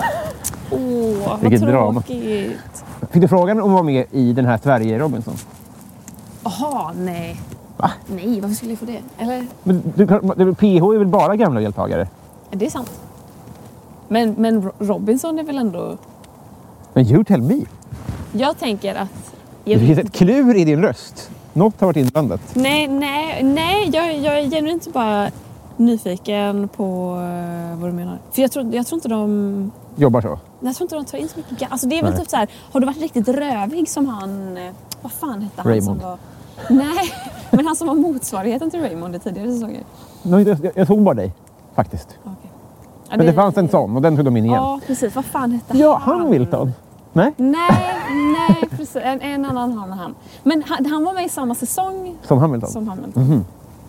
Åh, vad Vilket drama. tråkigt. Fick du frågan om att vara med i den här Sverige Robinson? Jaha, nej. Va? Nej, varför skulle jag få det? Eller? Men du, kan- P H är väl bara gamla deltagare? Det är sant. Men, men Ro- Robinson är väl ändå... Men you tell me. Jag tänker att... Det Jag finns vet ett inte. klur i din röst. Något har varit inblandat. Nej, nej, nej. Jag, jag är genuint bara nyfiken på uh, vad du menar. För jag tror, jag tror inte de... Jobbar så. Jag tror inte de tar in så mycket gas. Alltså det är väl Nej. typ så här, har du varit riktigt rövig som han... eh, Vad fan hette han Raymond. som var... Nej, men han som var motsvarigheten till Raymond i tidigare säsonger. Nej, jag, jag såg bara dig, faktiskt. Okay. Ja, Men det fanns en sån och den tog de in igen. Ja, precis. Vad fan hette Ja, han? Hamilton. Nej, Nej, nej, precis. En, en annan han han. Men han, han var med i samma säsong som Hamilton. som Hamilton. Mhm.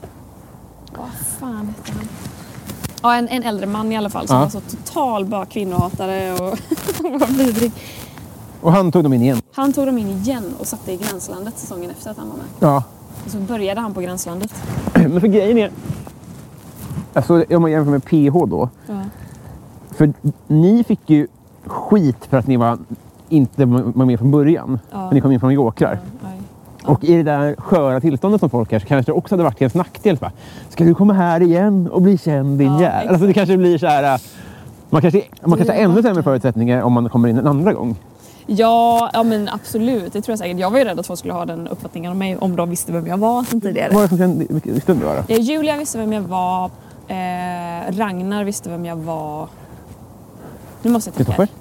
Vad fan hette han? Ja, en, en äldre man i alla fall som Ja. var så total bara kvinnohatare och var vidrig. Och han tog dem in igen. Han tog dem in igen och satte i Gränslandet säsongen efter att han var med. Ja. Och så började han på Gränslandet. Men för grejen är... Alltså, om man jämför med P H då. Ja. För ni fick ju skit för att ni var inte var med från början. Ja. Men ni kom in från jokrar. Nej. Och i det där sköra tillståndet som folk är så kanske det också hade varit till ens nackdel. Bara, ska du komma här igen och bli känd din Ja, jävel? Alltså det kanske blir så här... äh, Man kanske, man kanske har ännu sämre förutsättningar om man kommer in en andra gång. Ja, ja, men absolut. Det tror jag säkert. Jag var ju rädd att folk skulle ha den uppfattningen om mig om de visste vem jag var sen tidigare. Vad var det som kände, vilken stund det var då? Eh, Julia visste vem jag var. Eh, Ragnar visste vem jag var. Nu måste jag tänka. Kristoffer?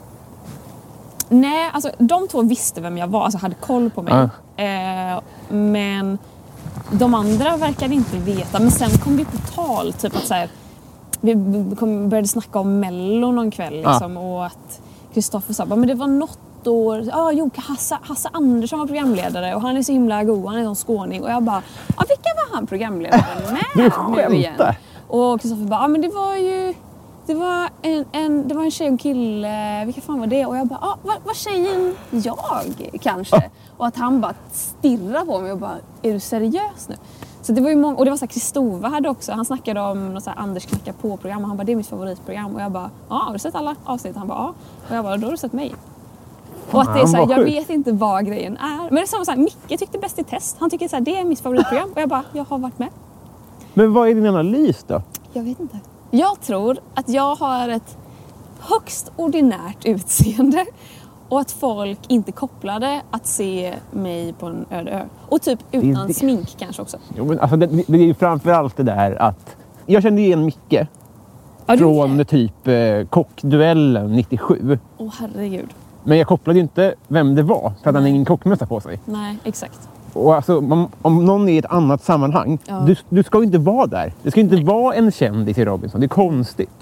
Nej, alltså de två visste vem jag var. Alltså hade koll på mig. Ja. Eh, men de andra verkade inte veta. Men sen kom vi på tal. Typ att så här, vi kom, började snacka om Mello någon kväll. Liksom, Ja. och att Kristoffer sa men det var något år. Ja, jo, Hasse, Hasse Andersson var programledare. Och han är så himla god. Han är en skåning. Och jag bara, ja, vilka var han programledare med Du nu igen? skämtar. Och Kristoffer bara, ja men det var ju... Det var en, en, det var en tjej och en kille, vilka fan var det? Och jag bara, ah, var, var tjejen jag kanske? Och att han bara stirrar på mig och bara, är du seriös nu? Så det var ju många, och det var så här, Kristova hade också, han snackade om något så här Anders knackar på-program och han bara, det är mitt favoritprogram. Och jag bara, ja, ah, har du sett alla avsnitt? Han bara, ja. Och jag bara, då har du sett mig. Och att det är så här, vad jag sjukt. vet inte vad grejen är. Men det är samma så här, Micke tyckte Bäst i test. Han tycker så här, det är mitt favoritprogram. Och jag bara, jag har varit med. Men vad är din analys då? Jag vet inte. Jag tror att jag har ett högst ordinärt utseende och att folk inte kopplade att se mig på en öde ö. Och typ utan det. smink kanske också. Jo, men alltså det, det är ju framförallt det där att... Jag kände igen Micke Ja, du från är. typ eh, kockduellen nittiosju. Åh herregud. Men jag kopplade ju inte vem det var för att han har ingen kockmössa på sig. Nej, exakt. Och alltså, om, om någon är i ett annat sammanhang, Ja. du, du ska ju inte vara där. Det ska ju inte vara en kändis i Robinson. Det är konstigt.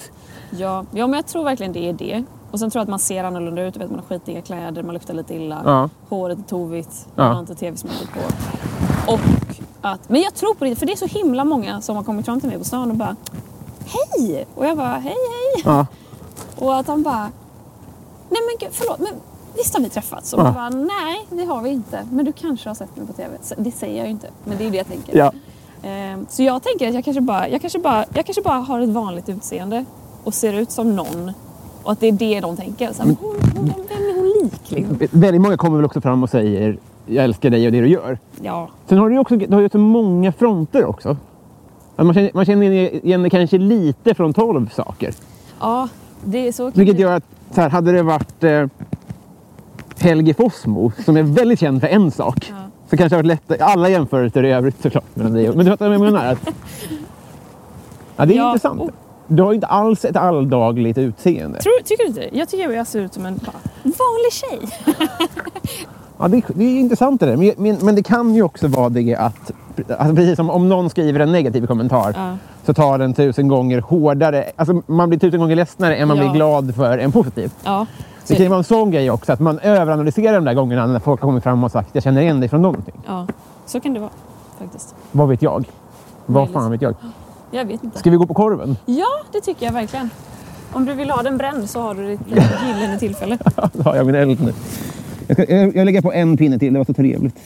Ja, ja, men jag tror verkligen det är det. Och sen tror jag att man ser annorlunda ut. Vet, man har skitiga kläder, man luktar lite illa. Ja. Håret är tovigt, Ja. man har inte tv-sminket på. Och att, men jag tror på det, för det är så himla många som har kommit fram till mig på stan och bara hej! Och jag bara hej, hej! Ja. Och att de bara nej men gud, förlåt, men visst har vi träffats? Och Ja. man bara nej, det har vi inte. Men du kanske har sett mig på tv. Det säger jag ju inte, men det är ju det jag tänker. Ja. Ehm, så jag tänker att jag kanske, bara, jag, kanske bara, jag kanske bara har ett vanligt utseende och ser ut som någon. Och att det är det de tänker. Så här, hon, hon, vem är hon lik? Liksom? Väldigt många kommer väl också fram och säger jag älskar dig och det du gör. Ja. Sen har du ju också du har ju så många fronter också. Man känner, man känner igen kanske lite från tolv saker. Ja, det är så. Vilket gör att så här, hade det varit eh, Helge Fossmo som är väldigt känd för en sak. Ja. Så kanske det har varit lätt. Alla jämförelser i övrigt såklart. Men det, men du fattar vad jag menar? Att, ja, det är Ja, intressant. och- Du har ju inte alls ett alldagligt utseende. Tror, tycker du inte det? Jag tycker att jag ser ut som en bara, vanlig tjej. Ja, det, det är intressant det där. Men, men, men det kan ju också vara det att, alltså precis som om någon skriver en negativ kommentar Ja. så tar den tusen gånger hårdare. Alltså man blir tusen gånger ledsnare än man Ja. blir glad för en positiv. Ja. Det kan ju vara en sån grej också, att man överanalyserar de där gångerna när folk har kommit fram och sagt jag känner igen dig från någonting. Ja, så kan det vara faktiskt. Vad vet jag? Vad Möjligt. fan vet jag? Jag vet inte. Ska vi gå på korven? Ja, det tycker jag verkligen. Om du vill ha den bränd så har du ditt gyllene tillfälle. Ja, då har jag min eld nu. Jag, ska, jag, jag lägger på en pinne till, det var så trevligt.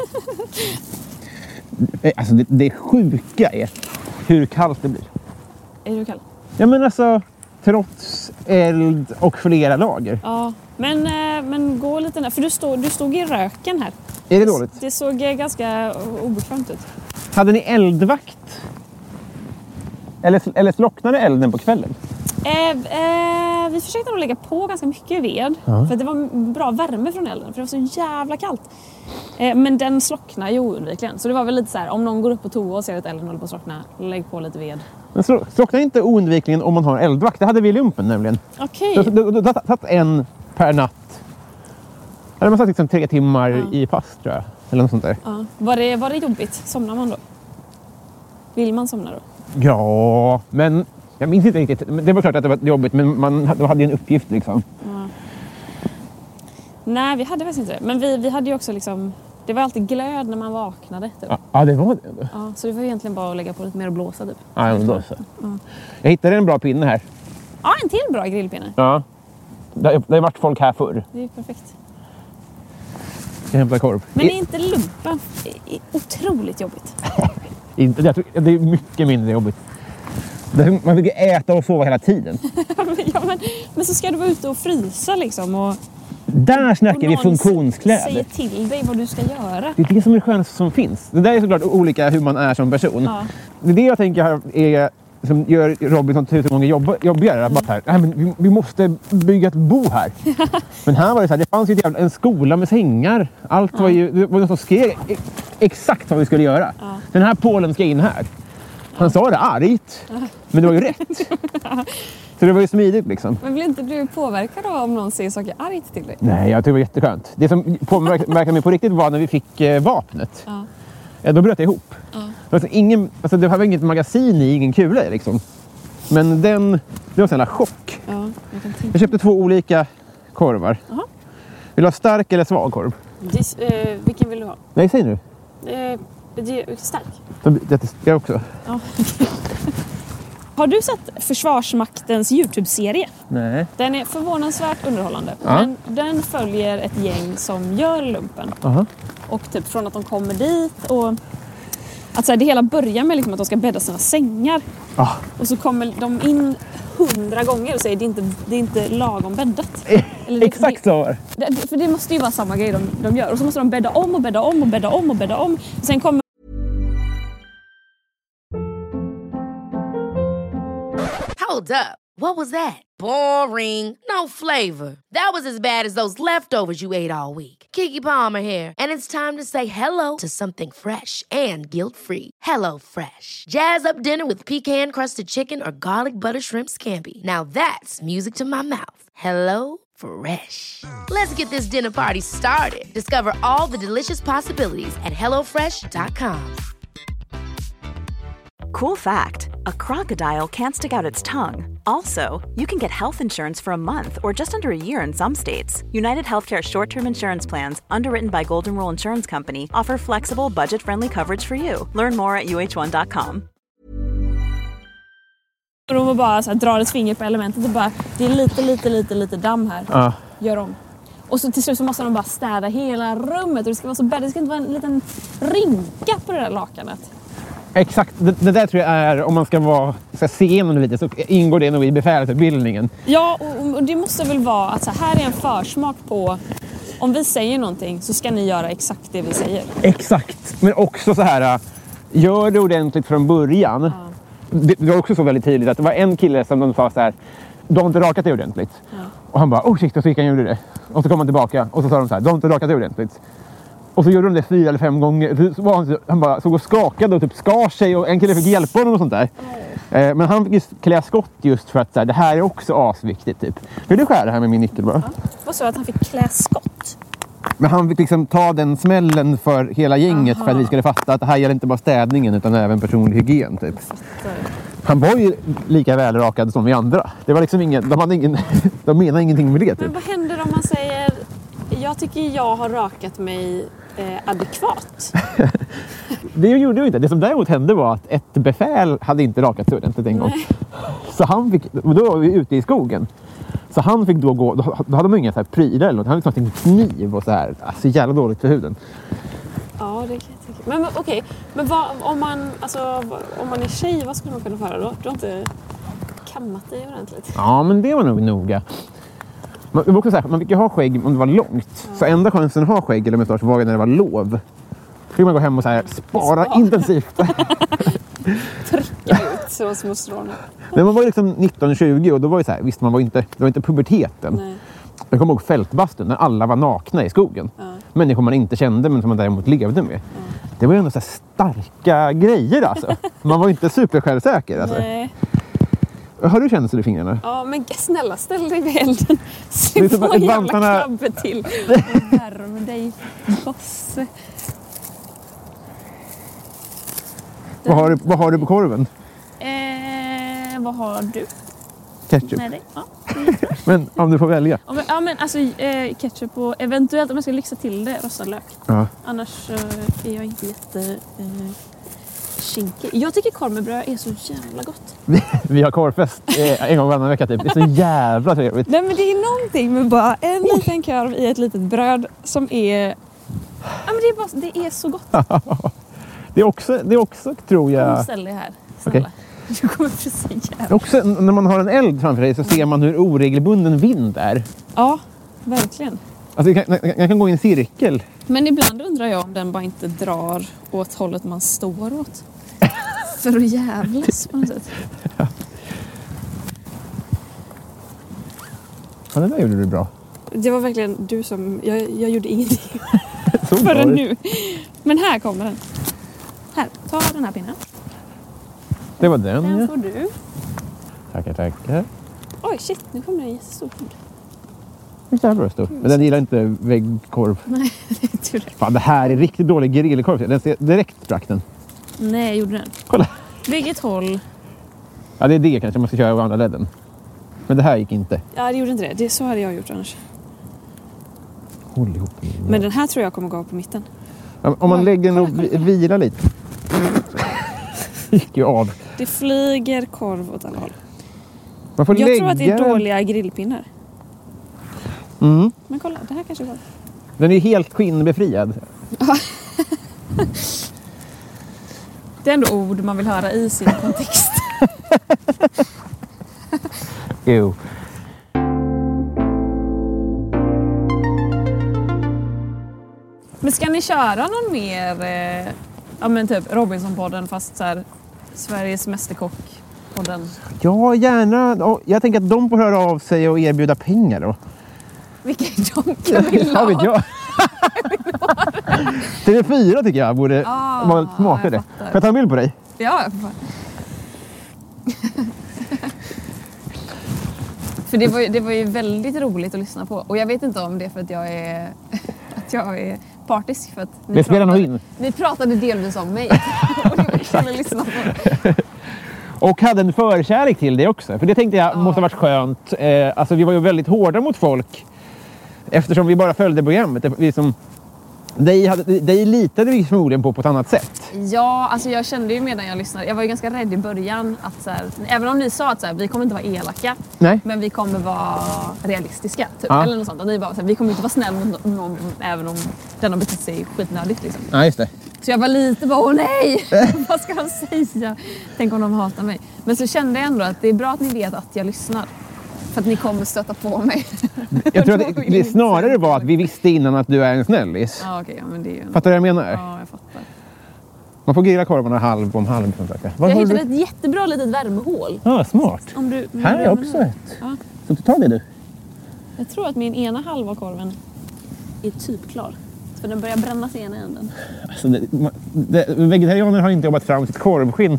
Alltså det, det sjuka är hur kallt det blir. Är du kall? Ja men alltså, trots eld och flera lager. Ja, men, eh, men gå lite där. För du stod, du stod i röken här. Är det dåligt? Det såg eh, ganska obekvämt ut. Hade ni eldvakt? Eller, eller slocknade elden på kvällen? Eh, eh, vi försökte nog lägga på ganska mycket ved. Ja. För att det var bra värme från elden. För det var så jävla kallt. Eh, men den slocknar ju oundvikligen. Så det var väl lite så här, om någon går upp på toa och ser att elden håller på att slockna, lägg på lite ved. Men slo- slocknar inte oundvikligen om man har eldvakt. Det hade vi i lumpen nämligen. Okej. Då, då, då, då satt en per natt. Eller man satt liksom tre timmar Ja. i pass tror jag. Eller något sånt där. Ja. Var, det, var det jobbigt? Somnar man då? Vill man somna då? Ja, men jag minns inte riktigt. Men det var klart att det var jobbigt, men man då hade ju en uppgift liksom. Ja. Nej, vi hade faktiskt inte det. Men vi, vi hade ju också liksom... Det var alltid glöd när man vaknade. Typ. Ja, ja det var det ändå. Ja, så det var egentligen bara att lägga på lite mer och blåsa typ. Ja, men då så. Jag hittade en bra pinne här. Ja, en till bra grillpinne. Ja. Det har, det har varit folk här förr. Det är ju perfekt. Jag ska hämta korv. Men är I, inte lumpen är otroligt jobbigt? inte, jag tror, det är mycket mindre jobbigt. Det, man fick äta och sova hela tiden. ja, men, men så ska du vara ute och frysa liksom. Och, Där och snackar vi någon funktionskläder. säger till dig vad du ska göra. Det är det som är det skönaste som finns. Det där är såklart olika hur man är som person. Ja. Det är det jag tänker är, som gör Robinson tusen gånger jobb, jobbigare. Mm. Bara här, nej, men vi, vi måste bygga ett bo här. Men här var det så här, det fanns ju jävla, en skola med sängar. Allt ja. var ju, det var någon som skrev exakt vad vi skulle göra. Ja. Den här pålen ska in här. Han sa det argt, ja. men det var ju rätt. Så det var ju smidigt liksom. Men blir inte du påverkad då om någon säger saker argt till dig? Nej, jag tycker det var jätteskönt. Det som påverkade mig på riktigt var när vi fick eh, vapnet. Ja. Ja, då bröt det ihop. Ja. Alltså, ingen, alltså, det var inget magasin i, ingen kula i liksom. Men den, det var en sån här chock. Ja, jag kan tänka. Jag köpte två olika korvar. Aha. Vill du ha stark eller svag korv? Dis, eh, vilken vill du ha? Nej, säg nu. Eh, det- stark. Det, jag också. Ja. Har du sett Försvarsmaktens YouTube-serie? Nej. Den är förvånansvärt underhållande. Ja. Men den följer ett gäng som gör lumpen. Aha. Och typ från att de kommer dit och... Att så här, det hela börjar med liksom att de ska bädda sina sängar. Ah. Och så kommer de in hundra gånger och säger det är inte, det är inte lagom bäddat. Eller det- Exakt så var det. Det- För det måste ju vara samma grej de, de gör. Och så måste de bädda om och bädda om och bädda om och bädda om. Sen kommer... Hold up. What was that? Boring. No flavor. That was as bad as those leftovers you ate all week. Keke Palmer here, and it's time to say hello to something fresh and guilt-free. Hello Fresh. Jazz up dinner with pecan-crusted chicken or garlic butter shrimp scampi. Now that's music to my mouth. Hello Fresh. Let's get this dinner party started. Discover all the delicious possibilities at hello fresh dot com. Cool fact, a crocodile can't stick out its tongue. Also, you can get health insurance for a month or just under a year in some states. United Healthcare short-term insurance plans, underwritten by Golden Rule Insurance Company, offer flexible, budget-friendly coverage for you. Learn more at U H one dot com. De bara så här, drar ett finger på elementet och bara, det är lite, lite, lite, lite damm här. Ja. Gör om. Och så till slut så måste de bara städa hela rummet. Och det ska vara så bättre. Det ska inte vara en liten rinka på det där lakanet. Exakt. Det, det där tror jag är, om man ska, vara, ska se igenom det lite, så ingår det nog i befälsutbildningen. Ja, och, och det måste väl vara att så här är en försmak på, om vi säger någonting så ska ni göra exakt det vi säger. Exakt. Men också så här, gör det ordentligt från början. Ja. Det, det var också så väldigt tydligt att det var en kille som de sa så här, du har inte rakat det ordentligt. Ja. Och han bara, oh shit, och så gick han och gjorde det. Och så kom han tillbaka och så sa de så här, du har inte rakat det ordentligt. Och så gjorde de det fyra eller fem gånger. Så var han, han bara såg och skakade och typ skar sig. Och en kille fick hjälpa honom och sånt där. Mm. Eh, men han fick just klä skott just för att så här, det här är också asviktigt typ. Vill du skära här med min nyckel bara? Ja. Vad sa du att han fick klä skott? Men han fick liksom ta den smällen för hela gänget. Aha. För att vi skulle fatta att det här gäller inte bara städningen utan även personlig hygien typ. Han var ju lika välrakad som vi andra. Det var liksom ingen, de, hade ingen, de menade ingenting med det typ. Men vad händer om man säger, jag tycker jag har rakat mig eh, adekvat? Det gjorde ju inte. Det som däremot hände var att ett befäl hade inte rakat sig ordentligt en gång. Nej. Så han fick, då var vi ute i skogen. Så han fick då gå, då, då hade man inga så här prylar eller något. Han fick en kniv och så här. Alltså jävla dåligt för huden. Ja, det kan jag tycka. Men, men okej, men vad, om, man, alltså, om man är tjej, vad skulle man kunna föra då? Du har inte kammat dig ordentligt. Ja, men det var nog noga. Man, det var också så här, man fick ju ha skägg om det var långt. Ja. Så enda chansen att ha skägg eller mustasch var när det var lov. Då fick man gå hem och så här, spara Spar. intensivt. Trycka ut så små strån. Men man var ju liksom nitton tjugo och då var det så här, visst man var inte, det var inte puberteten. Nej. Jag kommer ihåg fältbastun när alla var nakna i skogen. Ja. Människor man inte kände men som man däremot levde med. Ja. Det var ju ändå så här starka grejer alltså. Man var inte supersjälvsäker alltså. Nej. Har du känsel i fingrarna? Ja, men snälla ställ dig vid elden. Så du får jävla vantarna... krabbe till. Och värme dig, bosse. Vad har, du, vad har du på korven? Eh, vad har du? Ketchup. Nej, ja. Men om du får välja. Ja, men alltså eh, ketchup och eventuellt om jag ska lyxa till det, rostad lök. Ja. Annars eh, är jag inte jätte eh, kinkig. Jag tycker korv med bröd är så jävla gott. Vi, vi har korvfest eh, en gång varannan vecka typ. Det är så jävla trevligt. Nej, men det är någonting med bara en oh. liten korv i ett litet bröd som är... Ja, men det är, bara, det är så gott. det, är också, det är också, tror jag... Ställ dig här, snälla. Okay. Du kommer precis igen. Också när man har en eld framför sig så ser man hur oregelbunden vind är. Ja, verkligen. Alltså jag kan, jag kan gå i en cirkel. Men ibland undrar jag om den bara inte drar åt hållet man står åt. För att jävlas på något sätt. Ja. Ja, det där gjorde du bra. Det var verkligen du som... Jag, jag gjorde ingenting. Förrän nu. Men här kommer den. Här, ta den här pinnen. Det var den. Den får du. Tackar, tackar. Oj, shit. Nu kommer den jättestor. Det är bra stor. Men den gillar inte väggkorv. Nej, det är tur det. Fan, det här är riktigt dålig grillkorv. Den ser direkt sprack den. Nej, jag gjorde den. Kolla. Vilket håll? Ja, det är det kanske. Man ska köra över andra ledden. Men det här gick inte. Ja, det gjorde inte det. Det är så hade jag gjort annars. Håll ihop. Men den här tror jag kommer gå på mitten. Ja, om man lägger den och vilar lite. Gick ju av. Det flyger korv åt alla håll. Man får jag lägga... tror att det är dåliga grillpinnar. Mm. Men kolla, det här kanske går. Den är helt skinnbefriad. Det är ändå ord man vill höra i sin kontext. Jo. Men ska ni köra någon mer eh, ja men typ Robinson-podden fast så här Sveriges mästerkock-podden? Ja, gärna. Jag tänker att de får höra av sig och erbjuda pengar då. Vilka är de? Camilla? Ja, vet jag. T V fyra tycker jag borde ah, vara lite smartare. Får jag ta en bild på dig? Ja, jag får. För det var, ju, det var ju väldigt roligt att lyssna på. Och jag vet inte om det är för att jag är, att jag är partisk. För att ni det spelar nog in. Ni pratade delvis om mig. Och det var skulle lyssna på. Och hade en förkärlek till det också. För det tänkte jag måste ha varit skönt. Eh, alltså vi var ju väldigt hårda mot folk. Eftersom vi bara följde programmet. Vi som, dig, hade, dig litade vi förmodligen på på ett annat sätt. Ja, alltså jag kände ju medan jag lyssnade. Jag var ju ganska rädd i början. Att så här, även om ni sa att så här, vi kommer inte vara elaka. Nej. Men vi kommer vara realistiska. Typ. Ja. Eller något sånt. Att ni bara, så här, vi kommer inte vara snälla mot någon. Även om den har betett sig skitnödigt. Liksom. Ja, just det. Så jag var lite bara, åh nej, vad ska de säga? Tänk om de hatar mig. Men så kände jag ändå att det är bra att ni vet att jag lyssnar. För att ni kommer stöta på mig. Jag tror att det, det snarare var att vi visste innan att du är en snällis. Ja, okej. Ja, men det är ju en... Fattar du vad jag menar? Ja, jag fattar. Man får grilla korvarna halv om halv. Vad Jag har hittade du? ett jättebra litet värmehål. Ja, ah, smart. Om du, om Här du är också ett. Ja. Så du tar det du. Jag tror att min ena halva korven är typ klar. För den börjar brännas i ena änden. Alltså, det, det, vegetarianer har inte jobbat fram sitt korvskinn.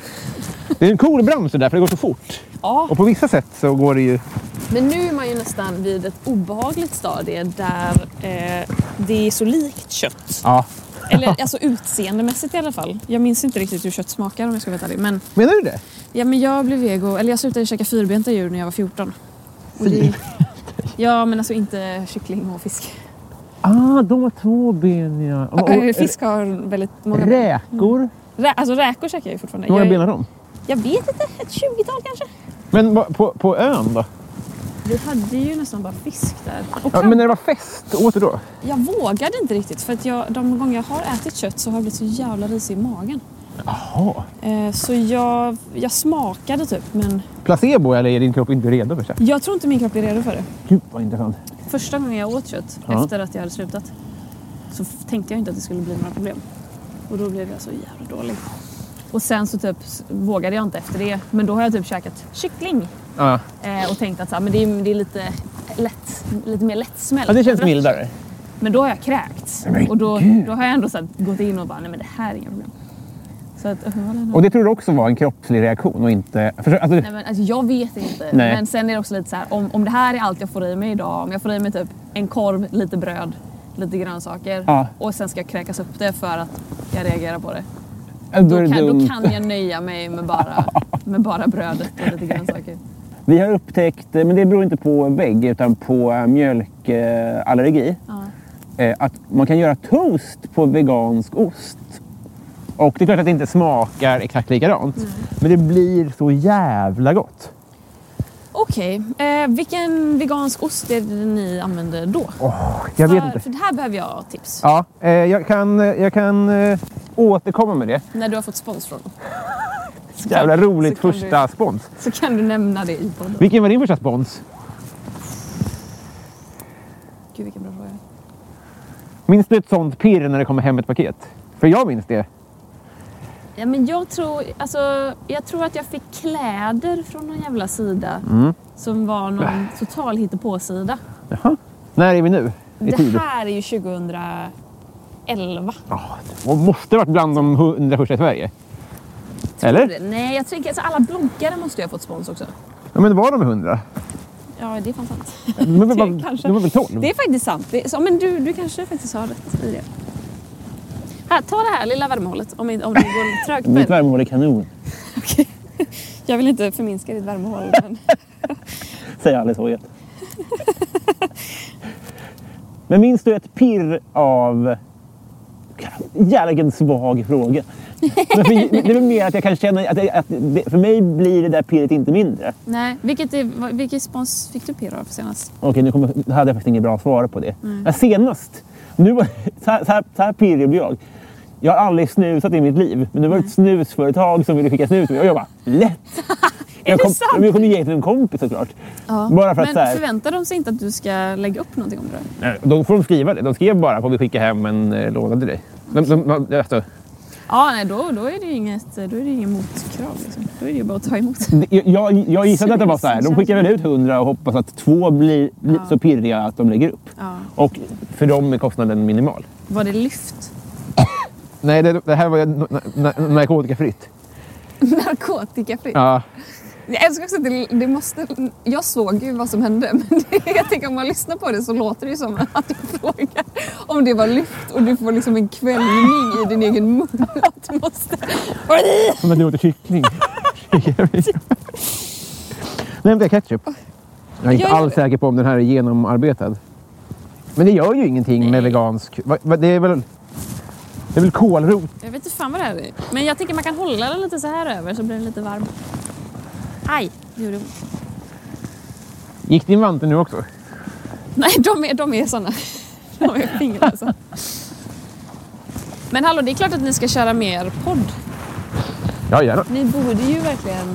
Det är en cool brams där, för det går så fort. Ja. Och på vissa sätt så går det ju... Men nu är man ju nästan vid ett obehagligt stadie där eh, det är så likt kött. Ja. Eller alltså utseendemässigt i alla fall. Jag minns inte riktigt hur kött smakar om jag ska veta det. Men, Menar du det? ja, men jag blev vego, eller jag slutade käka fyrbenta djur när jag var fjorton. Och det, ja, men alltså inte kyckling och fisk. Ah, de har tvåbeniga. Och, och, fisk har väldigt många ben. Räkor? Rä, alltså räkor käkar jag ju fortfarande. Hur många jag, ben har de? jag vet inte, ett tjugotal kanske. Men va- på, på ön då? Vi hade ju nästan bara fisk där. Och Ja, men när det var fest, åt du då? jag vågade inte riktigt för att jag, de gånger jag har ätit kött så har jag blivit så jävla risig i magen. Jaha. Eh, så jag, jag smakade typ, men Placebo eller är din kropp inte redo för det? jag tror inte min kropp är redo för det. Gud vad intressant. Första gången jag åt kött Ja. efter att jag hade slutat så f- tänkte jag inte att det skulle bli några problem. Och då blev jag så jävla dålig. Och sen så typ s- vågade jag inte efter det. Men då har jag typ käkat kyckling. Ja, Eh, och tänkt att så här, men det, är, det är lite lätt, lite mer lättsmält. ja det känns Rött. mildare. Men då har jag kräkts. Men Och då, gud. då har jag ändå så här, gått in och bara, nej men det här är inga problem. Så att, uh, Och det tror du också var en kroppslig reaktion och inte... För, alltså, nej, men, alltså, jag vet inte. Nej. Men sen är det också lite så här, om, om det här är allt jag får i mig idag. Om jag får i mig typ en korv, lite bröd, lite grönsaker. Ja. Och sen ska jag kräkas upp det för att jag reagerar på det. då Då är det kan, då dumt. kan jag nöja mig med bara, med bara brödet och lite grönsaker. Vi har upptäckt, men det beror inte på vägg utan på äh, mjölkallergi. Ja. Eh, att man kan göra toast på vegansk ost. Och det är klart att det inte smakar exakt likadant. Mm. Men det blir så jävla gott. Okej, eh, vilken vegansk ost är det ni använder då? Oh, jag vet för, inte. för det här behöver jag tips. Ja, eh, jag kan, jag kan eh, återkomma med det. När du har fått spons från dem. Jävla roligt så kan första du- spons. Så kan du nämna det i podden. Vilken var din första spons? Gud vilken bra fråga. Minns du ett sånt pirr när det kommer hem ett paket? För jag minns det. Ja, men jag tror, alltså, jag tror att jag fick kläder från någon jävla sida. Mm. Som var någon total hittepåsida. Jaha. När är vi nu? I tid? Det här är ju tjugohundraelva. Ja, det måste ha varit bland de hundra första i Sverige. Tror Eller? du det? Nej, jag tänker alltså, alla bloggare måste ju ha fått spons också. Ja, men var de hundra? Ja, det är fan sant. Men det Det var, kanske- det var väl tolv? Det är faktiskt sant. Det är, så, men du, du kanske faktiskt har rätt i det. Här, ta det här lilla värmehållet om, om det går trögt. Mitt med. värmehåll är kanon. Okej. Jag vill inte förminska ditt värmehåll. Men... Säger Alice Håget. Men minns du ett pirr av... Jävla vilken svag fråga. Men för, det är väl mer att jag kan känna att, det, att det, för mig blir det där pirret inte mindre. Nej, vilket, är, vilket spons fick du P R av senast? Okej, nu kommer, hade jag faktiskt inget bra svar på det. Ja, senast, nu var, så, här, så, här, så här pirrig blir jag. Jag har aldrig snusat i mitt liv, men det var ett snusföretag som ville skicka snus till mig. Och jag bara, lätt! Är jag det kom, sant? Jag kommer ge till en kompis såklart. Ja. Bara för att Men så här, förväntar de sig inte att du ska lägga upp någonting om det? nej, då får de skriva det. De skrev bara, får vi skicka hem en eh, låda till dig. De, de, de, de, alltså, Ja, nej, då, då är det ju inget, då är det inget motkrav. Liksom. Då är det ju bara att ta emot. jag, jag, jag gissade att det var så här. De skickar väl ut hundra och hoppas att två blir, blir Ja. så pirriga att de lägger upp. Ja. Och för dem är kostnaden minimal. Var det lyft? Nej, det, det här var ju na- na- narkotikafritt. Narkotikafritt? Ja. Jag älskar också att det, det måste... Jag såg ju vad som hände, men det, jag tänker om man lyssnar på det så låter det ju som att du frågar om det var lyft och du får liksom en kvällning i din egen mun. Att du måste... Som att du åt kyckling. Nej, det är ketchup. Jag är inte alls säker på om den här är genomarbetad. Men det gör ju ingenting Nej. med vegansk... Det är väl... Det är väl kålrot. Jag vet inte fan vad det här är. Men jag tycker man kan hålla den lite så här över så blir den lite varm. Aj, det gjorde ont. Gick din vante nu också? Nej, de är, de är såna. De är fingrarna. Men hallå, det är klart att ni ska köra mer podd. Ja, gärna. Ni borde ju verkligen...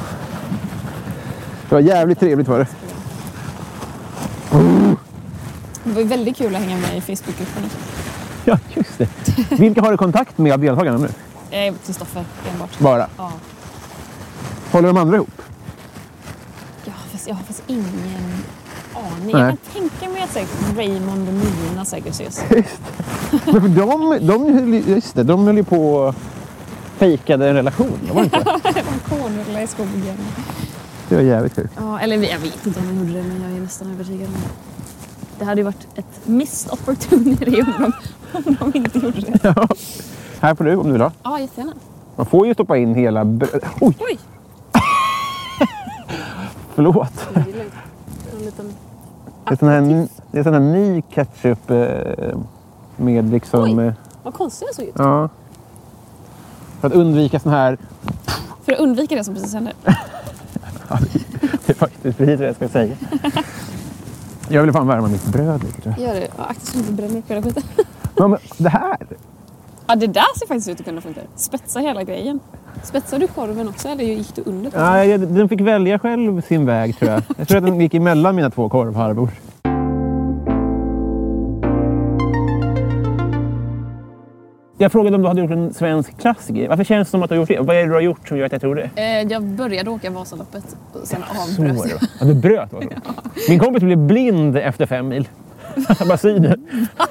Det var jävligt trevligt var det. Oh. Det var ju väldigt kul att hänga med i Facebookgruppen. Ja, just det. Vilka har du kontakt med av deltagarna nu? Eh, Kristoffer, enbart. Bara? Ja. Håller de andra ihop? Ja, fast jag har fast ingen aning. Nej. Jag kan tänka mig att säkert Raymond och Nina säkert ses. Just det. Men för de, de, just det, de höll ju på och fejkade en relation. Det var inte. De konurla i skogen. Det var jävligt kul. Ja, eller jag vet inte om de gjorde det, men jag är nästan övertygad. Det hade ju varit ett missed opportunity om de, om de inte gjorde det. Ja. Här får du om du vill ha. Ja, jättegärna. Man får ju stoppa in hela... Br- Oj! Oj! Förlåt. Det är lugnt. En liten... Det är sån här, det är sån här ny ketchup eh, med liksom... Oj, eh, vad konstigt det såg ut. Ja. För att undvika sån här... För att undvika det som precis hände. Ja, det är faktiskt precis det jag ska säga. Jag vill fan värma mitt bröd lite, tror jag. Gör det. Ja, akta så inte bränner upp hela skiten. Ja, men det här... Ja, det där ser faktiskt ut att kunna funka. Spetsa hela grejen. Spetsar du korven också eller gick du under? Nej, den fick välja själv sin väg, tror jag. Jag tror att den gick emellan mina två korvhalvor. Jag frågade om du hade gjort en svensk klassiker. Varför känns det som att du har gjort det? Vad är det du har gjort som gör att jag tror det? Eh, jag började åka Vasaloppet och sen avbröt jag. Ja, du bröt var det. Ja. Min kompis blev blind efter fem mil. Bara synen.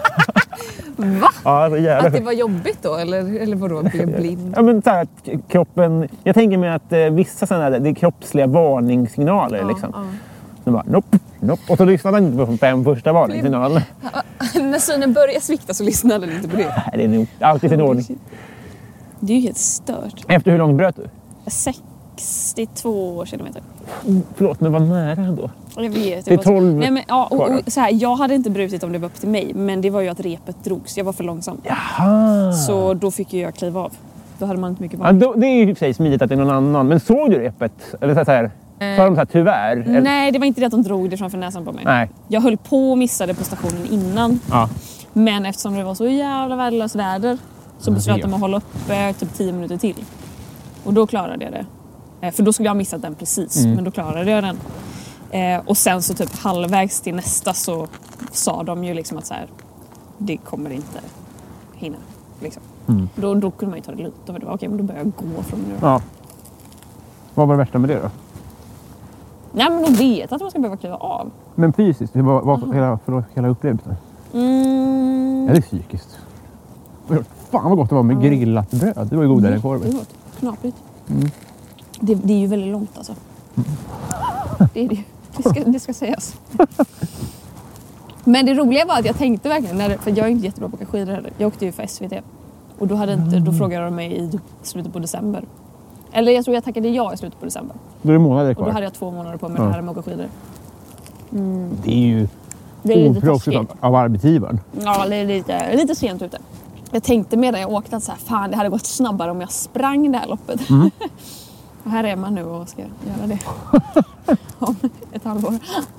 Va? Ja, så jävla. Att det var jobbigt då? Eller, eller vadå? Blev blind? Ja, men så här, att kroppen... Jag tänker mig att eh, vissa sådana här, det är kroppsliga varningssignaler. Ja, liksom. Ja. Så bara, nope, nope. Och så lyssnade han inte på de fem första varningssignalerna. När synen börjar svikta så lyssnade han inte på det. Nej, det är nog alltid sin ordning. Det är ju helt stört. Efter hur långt bröt du? sextiotvå kilometer. Mm, förlåt, men vad nära ändå. Jag vet. Det är tolv Nej, men, ja, och, och, så här, jag hade inte brutit om det var upp till mig. Men det var ju att repet drogs. Jag var för långsam. Jaha. Så då fick ju jag kliva av. Då hade man inte mycket ja, då, det är ju i och för sig smidigt att det är någon annan. Men såg du repet? Eller så här... Sa de så här, tyvärr? Eller? Nej, det var inte det att de drog det framför näsan på mig. Nej. Jag höll på och missade på stationen innan. Ja. Men eftersom det var så jävla värdelöst väder så beslöt de att hålla uppe typ tio minuter till. Och då klarade jag det. För då skulle jag ha missat den precis. Mm. Men då klarade jag den. Eh, och sen så typ halvvägs till nästa så sa de ju liksom att så här, det kommer inte hinna. Liksom. Mm. Då, då kunde man ju ta det lugnt. Då var det okej, okay, men då börjar jag gå från nu. Ja. Vad var det värsta med det då? Nej, men de vet att man ska behöva kliva av. Men fysiskt, det var, var hela, förlåt, hela upplevelsen? Mm. Eller psykiskt? Fan vad gott det var med mm. grillat bröd. Det var ju godare än korven. Det är gott. Knaprigt. Mm. Det, det är ju väldigt långt alltså. Mm. Det är det. Det ska, det ska sägas. Men det roliga var att jag tänkte verkligen, när, för jag är inte jättebra på att åka skidor heller. Jag åkte ju för S V T. Och då, hade inte, då frågade de mig i slutet på december. Eller jag tror jag tackade ja i slutet på december. Då är det månader kvar. Och då hade jag två månader på mig ja. Här med att åka skidor. Mm. Det är ju oproffsigt av, av arbetsgivaren. Ja, det är lite, lite sent ute. Jag tänkte medan jag åkte att så här, fan, det hade gått snabbare om jag sprang det här loppet. Mm. Och här är man nu och ska göra det om ett halvår.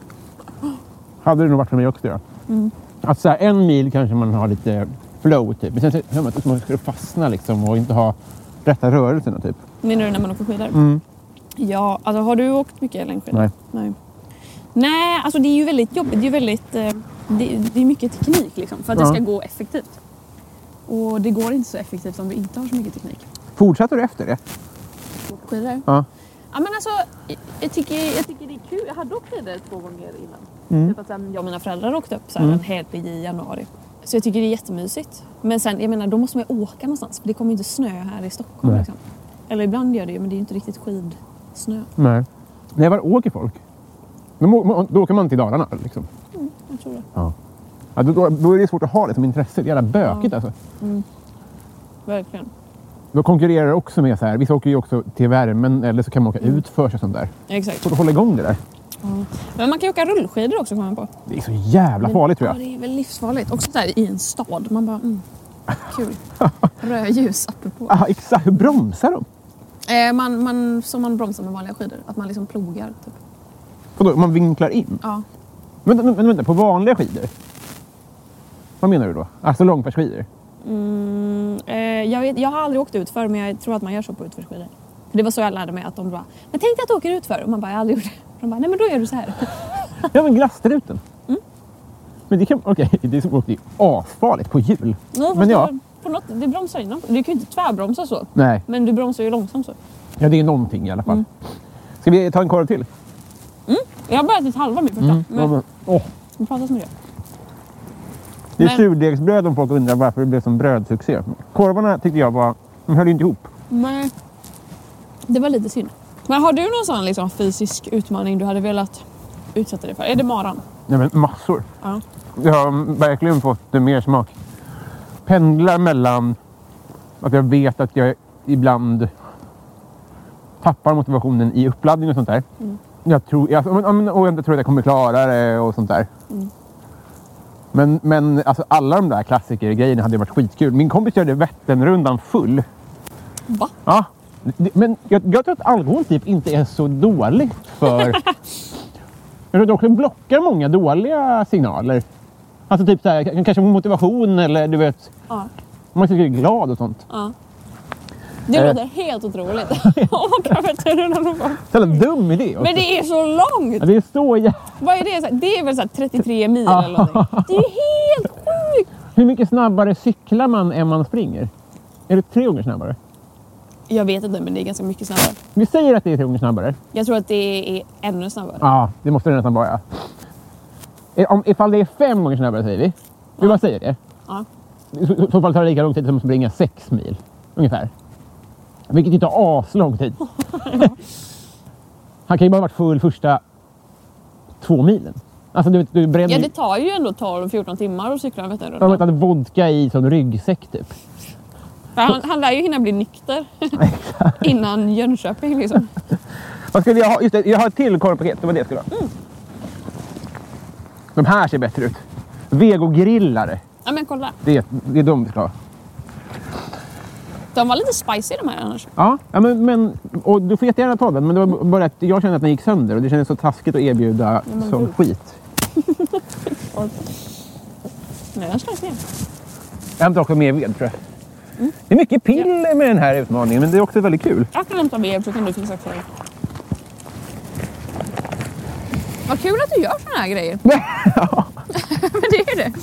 Hade det nog varit för mig också det. Mm. Att så här, en mil kanske man har lite flow typ. Men sen hör man att man ska fastna liksom och inte ha rätta rörelserna typ. Menar du när man åker skidor? Mm. Ja, alltså har du åkt mycket längdskidor? Nej. Nej. Nej, alltså det är ju väldigt jobbigt. Det är ju väldigt, eh, det, det är mycket teknik liksom för att ja. Det ska gå effektivt. Och det går inte så effektivt om du inte har så mycket teknik. Fortsätter du efter det? Skidor? Ja. Ja, men alltså, jag tycker, jag tycker det är kul. Jag hade åkt skidor två gånger innan. Mm. Typ att sen jag och mina föräldrar åkte upp så här, mm. en helg i januari. Så jag tycker det är jättemysigt. Men sen, jag menar, då måste man ju åka någonstans. För det kommer ju inte snö här i Stockholm. Liksom. Eller ibland gör det ju, men det är ju inte riktigt skid snö. Nej. Nej, var åker folk? Då, då åker man till Dalarna liksom. Mm, jag tror det. Ja. Ja, då, då är det svårt att ha det som intresse. Det är jävla bökigt ja. alltså. Mm. Verkligen. Då konkurrerar det också med så här. Vissa åker ju också till värmen eller så kan man åka mm. ut för sig och sånt där. Exakt. Så att hålla igång det där. Mm. Men man kan åka rullskidor också, kommer man på. Det är så jävla farligt tror jag. Ja, det är väl livsfarligt. Också där i en stad. Man bara, mm, kul. Rödljus apropå. Ja, exakt. Hur bromsar de? Eh, man, man, som man bromsar med vanliga skidor. Att man liksom plogar. Typ. Och då, man vinklar in? Ja. Men, men, men vänta, på vanliga skidor? Vad menar du då? Alltså långfärdsskidor? Mm, eh, jag, vet, jag har aldrig åkt ut för men jag tror att man gör så på utförsskidor. Det var så jag lärde mig att de bara, men tänk dig att du åker ut för. Och man bara, jag har aldrig gjort det. De bara, nej men då gör du så här. Ja men glasstruten. Mm. Men det kan, okej, okay, det är som åker asfarligt på hjul. No, men ja. På något, det bromsar innan. Du kan ju inte tvärbromsa så. Nej. Men du bromsar ju långsamt så. Ja, det är någonting i alla fall. Mm. Ska vi ta en korv till? Mm. Jag har börjat ett halva min första. Mm. Men, ja, men, åh. vi pratar så mycket. Det är men... surdegsbröd om folk undrar varför det blev som brödsuccé. Korvarna tyckte jag var, de höll inte ihop. Nej, det var lite synd. Men har du någon sån liksom, fysisk utmaning du hade velat utsätta dig för? Är det maran? Nej men massor. Ja. Jag har verkligen fått mer smak. Pendlar mellan att jag vet att jag ibland tappar motivationen i uppladdning och sånt där. Mm. Jag tror, jag, och jag tror att jag kommer klara det och sånt där. Mm. Men, men alltså, alla de där klassikergrejerna hade varit skitkul. Min kompis körde Vätternrundan full. Va? Ja. Det, men jag, jag tror att alkohol typ inte är så dåligt för... jag tror att det också blockar många dåliga signaler. Alltså typ så här, kanske motivation eller du vet... Ja. Man ska bli glad och sånt. Ja. Det låter eh. helt otroligt. Åka Vätternrundan. Så en dum idé också. Men det är så långt! Ja, det är så jä... Vad är det? Det är väl så här trettiotre mil eller någonting. Det är helt sjukt! Hur mycket snabbare cyklar man än man springer? Är det tre gånger snabbare? Jag vet inte, men det är ganska mycket snabbare. Vi säger att det är tre gånger snabbare. Jag tror att det är ännu snabbare. Ja, det måste det nästan vara. Om, ifall det är fem gånger snabbare säger vi. Vi ja. bara säger det. Ja. I så, så fall tar det lika lång tid som att springa sex mil. Ungefär. Vilket inte tar aslång tid. Han kan ju bara ha varit full första två milen. Alltså du, du bränner... Ja, det tar ju ändå tolv fjorton timmar att cykla en Vätternrundan. Han hade vodka i som ryggsäck typ. Han, han lär ju hinna bli nykter innan Jönköping liksom. Vad skulle jag ha? Just det, jag har ett till korvpaket. Det var det jag skulle ha. Mm. De här ser bättre ut. Vegogrillare. Ja men kolla. Det, det är de vi ska ha. De var lite spicy de här annars. Ja, ja men, men och du får jättegärna ta den. Men det var bara att jag kände att den gick sönder. Och det kändes så taskigt att erbjuda ja, som du. skit. Nej, den slås ner. Jag hämtar också mer ved tror jag. Mm. Det är mycket pill ja. med den här utmaningen. Men det är också väldigt kul. Jag kan hämta ved så kan du fixa kvar. Vad kul att du gör såna här grejer. Ja. Men det är det.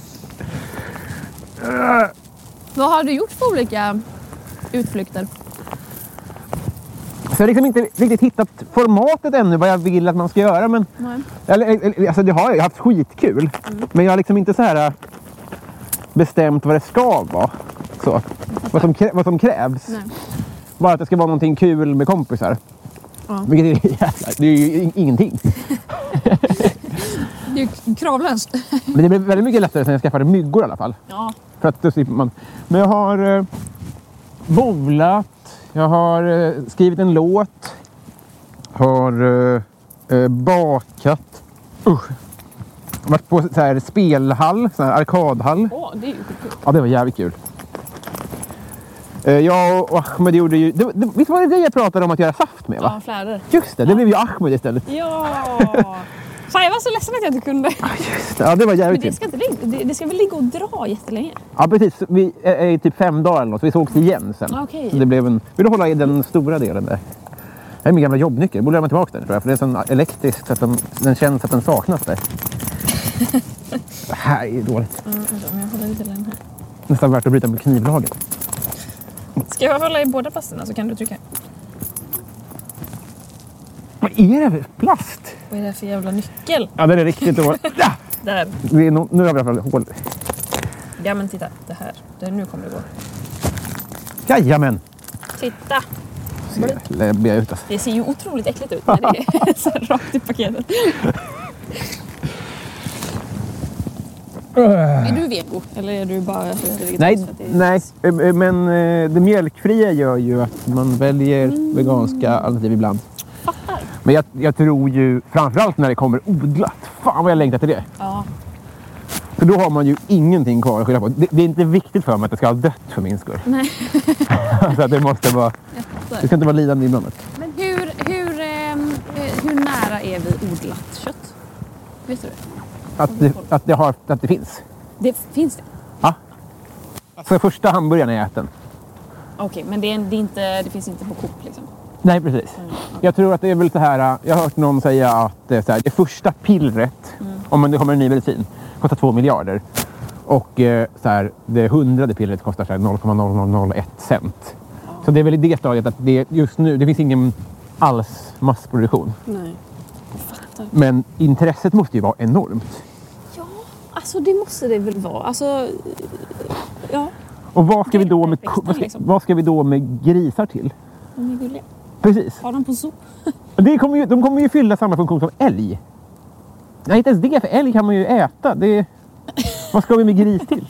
Vad har du gjort för olika utflykter? Så jag har liksom inte riktigt hittat formatet ännu vad jag vill att man ska göra. Men, eller, alltså det har jag, jag har haft skitkul. Mm. Men jag har liksom inte så här bestämt vad det ska vara. Så. Vad, som krä, vad som krävs. Nej. Bara att det ska vara någonting kul med kompisar. Ja. Vilket är, jävla, det är ju ingenting. Det är ju kravlöst. Men det blev väldigt mycket lättare sen jag skaffade myggor i alla fall. Ja. För att då slipper man. Men jag har eh, bowlat. Jag har eh, skrivit en låt. Har eh, eh, bakat. Usch. Varit på så här spelhall, så här arkadhall. Åh, det är ju kul. Ja, det var jävligt kul. Eh, jag och Ahmed gjorde ju... Det, det, visst var det det jag pratade om att göra saft med, va? Ja, fläder. Just det, det ja. blev ju Ahmed istället. Ja! Fan, jag var så ledsen att jag inte kunde. Ja, just det. Ja, det var jävligt Men det ska, inte ligga, det, det ska väl ligga och dra jättelänge? Ja, precis. Vi är i typ fem dagar eller något. Så vi sågs igen sen. Okay. Så det blev en... Vill du hålla i den stora delen där? Det är min gamla jobbnyckel. Jag borde lämna tillbaka den, tror jag. För det är sån elektrisk så att den, den känns att den saknas där. Det här är dåligt. Mm, men jag håller lite den här. Nästan värt att bryta med knivlagen. Ska jag hålla i båda pasterna så kan du trycka. Vad är det för plast? Vad är det för jävla nyckel? Ja, det är riktigt dåligt. Ja! Där. Det är no, nu har vi i alla fall hål. Ja, men titta. Det här. Det, nu kommer det gå. Jajamän. Titta. läbbiga ut. Alltså. Det ser ju otroligt äckligt ut när det är så här rakt i paketet. Är du vego? Eller är du bara nej, nej, men det mjölkfria gör ju att man väljer mm. veganska alternativ ibland. Fattar. Men jag, jag tror ju, framförallt när det kommer odlat, fan vad jag längtar till det. Ja. För då har man ju ingenting kvar att skylla på. Det, det är inte viktigt för mig att det ska ha dött för min skull. Nej. Så att det måste vara, det ska inte vara lidande ibland. Men hur, hur, eh, hur nära är vi odlat kött? Vet du det? Att det, att det, har, att det finns. Det finns det? Ja. Alltså första hamburgaren är äten. Okej, okay, men det, är, det, är inte, det finns inte på Coop liksom? Nej, precis. Mm. Jag tror att det är väl så här, jag har hört någon säga att så här, det första pillret, mm. om det kommer en ny medicin, kostar två miljarder. Och eh, så här, det hundrade pillret kostar så här noll komma noll noll noll ett cent. Mm. Så det är väl i det stadiet att det just nu, det finns ingen alls massproduktion. Nej, jag fattar. Men intresset måste ju vara enormt. Ja, alltså det måste det väl vara. Alltså, ja. Och vad ska, vi då, med, perfekt, vad, ska, liksom. vad ska vi då med grisar till? De är gulliga. Precis. Har de på zoo? Det kommer ju, de kommer ju fylla samma funktion som älg. Nej, inte ens det, för älg kan man ju äta. Det, vad ska vi med gris till?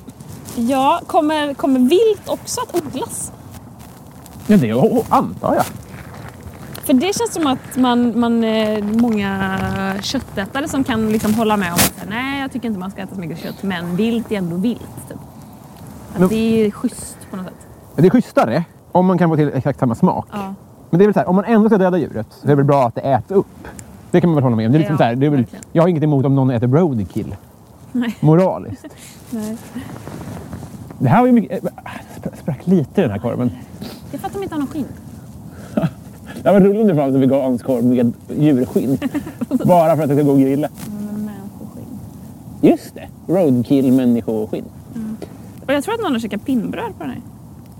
Ja, kommer, kommer vilt också att odlas? Ja, det antar jag. För det känns som att man, man många köttätare som kan liksom hålla med om att nej, jag tycker inte man ska äta så mycket kött, men vilt är ändå vilt. Typ. Att men, det är schysst på något sätt. Det är schysstare om man kan få till exakt samma smak. Ja. Men det är väl så här, om man ändå ska döda djuret så är det väl bra att det äts upp. Det kan man väl hålla med om. Det är liksom ja, så här, det är väl, jag har inget emot om någon äter roadkill. Nej. Moraliskt. Nej. Det här var ju mycket... Jag sprack lite i den här korven. Det är för att de inte har någon skinn. Det var rullande fram en vegansk korv med djurskinn. Bara för att det ska gå att grilla. Mm, människoskinn. Just det. Roadkill människoskinn. Mm. Och jag tror att någon har käkat pinnbröd på den här.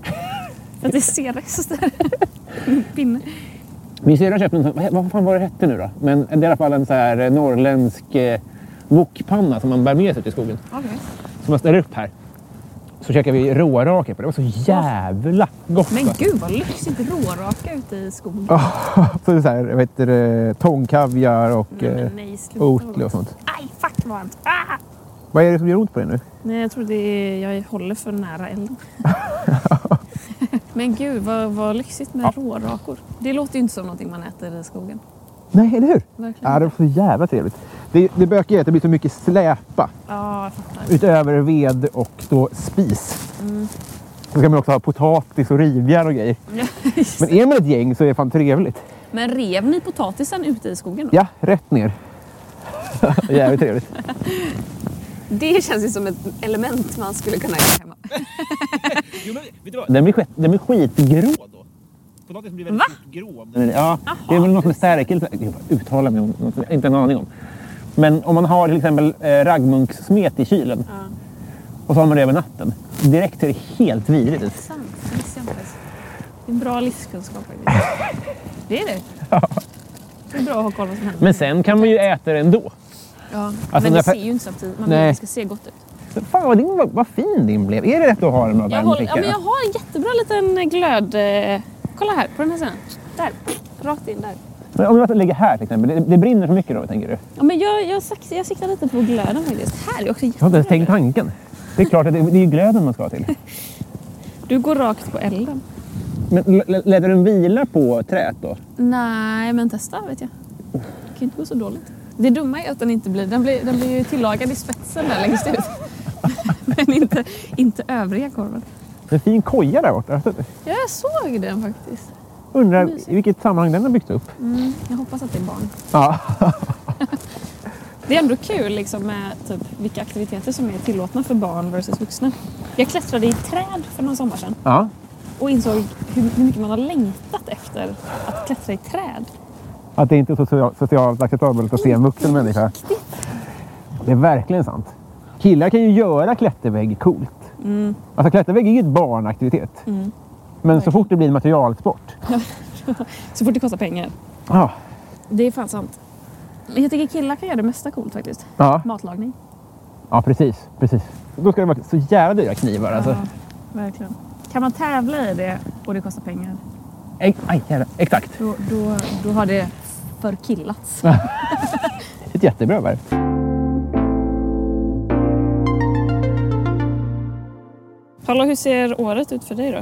För att det ser rester. Pinne. Min syrra köpte en, vad, vad fan var det hette nu då? Men det är i alla fall en så här norrländsk eh, wokpanna som man bär med sig till skogen. Okay. Som man ställer upp här. Så käkar vi råraka på det. Det var så jävla gott. Men gud vad lyxigt råraka ute i skogen. Oh, så det är så här, jag vet det, tångkaviar och nej, nej, oatly och sånt. Aj, fuck varmt. Ah! Vad är det som gör ont på dig nu? Nej, jag tror det är, jag håller för nära elden. Men gud, vad, vad lyxigt med ja. rårakor. Det låter ju inte som någonting man äter i skogen. Nej, eller hur? Verkligen. Ja, det är så jävla trevligt. Det, det bökiga är att det blir så mycket släpa. Ja, jag fattar. Utöver ved och då spis. Mm. Så ska man också ha potatis och rivjärn och grejer. Ja, men är man ett gäng så är det fan trevligt. Men rev ni potatisen ute i skogen då? Ja, rätt ner. Jävligt trevligt. Det känns ju som ett element man skulle kunna göra hemma. Jo, men, vet du vad? Den blir, skit, den blir skitgrå då. Potatisen blir väldigt Va? grå. Ja, Aha, det är väl något med stärkelse. Jag uttalar mig om något, inte en aning om. Men om man har till exempel eh, raggmunkssmet i kylen. Ja. Och så har man det över natten. Direkt ser det helt vidrigt ut. Det är sant. Det är, det är en bra livskunskap faktiskt. Det är det. Ja. Det är bra att ha koll på vad som händer. Men sen kan man ju äta det ändå. Ja, alltså, men det ser ju inte samtidigt. Man vill att det ska se gott ut. Fan vad, din, vad fin din blev. Är det rätt att ha den? Jag, håller, ja, men jag har en jättebra liten glöd. Kolla här, på den här sidan. Där, rakt in där. Men om jag lägger här till exempel, det, det brinner så mycket då, tänker du? Ja, men jag, jag, jag siktar lite på glöden faktiskt. Här är också jättebra. Jag har inte ens tänkt tanken. Det är klart att det, det är glöden man ska ha till. Du går rakt på elden. Men leder den vila på trät då? Nej, men testa vet jag. Det kan inte gå så dåligt. Det dumma är att den inte blir, den blir, den blir ju tillagad i spetsen där längst ut. Men inte, inte övriga korven. Det är en fin koja där borta. Ja, jag såg den faktiskt. Undrar i vilket sammanhang den har byggts upp. Mm, jag hoppas att det är barn. Ja. Det är ändå kul liksom, med typ, vilka aktiviteter som är tillåtna för barn versus vuxna. Jag klättrade i träd för någon sommar sedan. Ja. Och insåg hur, hur mycket man har längtat efter att klättra i träd. Att det inte är så socialt acceptabelt att se en vuxen människa. Det är verkligen sant. Killar kan ju göra klättervägg coolt. Mm. Alltså klättervägg är ju ett barnaktivitet. Mm. Men verkligen. Så fort det blir en materialsport. Så fort det kostar pengar. Ja. Det är fan sant. Men jag tycker killar kan göra det mesta coolt faktiskt. Ja. Matlagning. Ja, precis. precis. Då ska det vara så jävla dyra knivar. Ja, alltså. Verkligen. Kan man tävla i det och det kostar pengar? Aj, aj, jävlar. Exakt. Då, då, då har det förkillats. Ett jättebra verb. Hallå, hur ser året ut för dig då?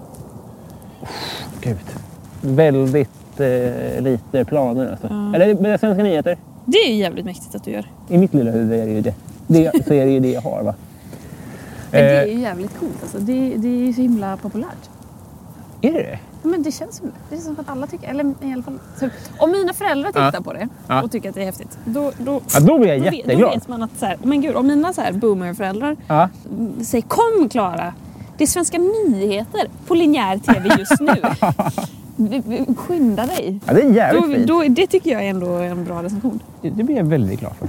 Gud. Väldigt eh, lite planer alltså. Ja. Eller med Svenska nyheter. Det är jävligt mäktigt att du gör. I mitt lilla huvud är det ju det. det så är det ju det jag har, va? Men det Eh, är ju jävligt coolt alltså. Det, det är ju så himla populärt. är det det? Ja, men det känns som det. Det är som att alla tycker, eller i alla fall typ, om mina föräldrar tittar Ja. på det Ja. och tycker att det är häftigt, då, då, Ja, då blir jag då, vet- jätteglad. då vet man att så här, men gud, om mina så här boomerföräldrar Ja. säger kom Klara, det är Svenska nyheter på linjär tv just nu. Vi- vi- Skynda dig. Ja, det är jävligt Då, fint. då, det tycker jag är ändå en bra recension. Det, det blir jag väldigt glad för.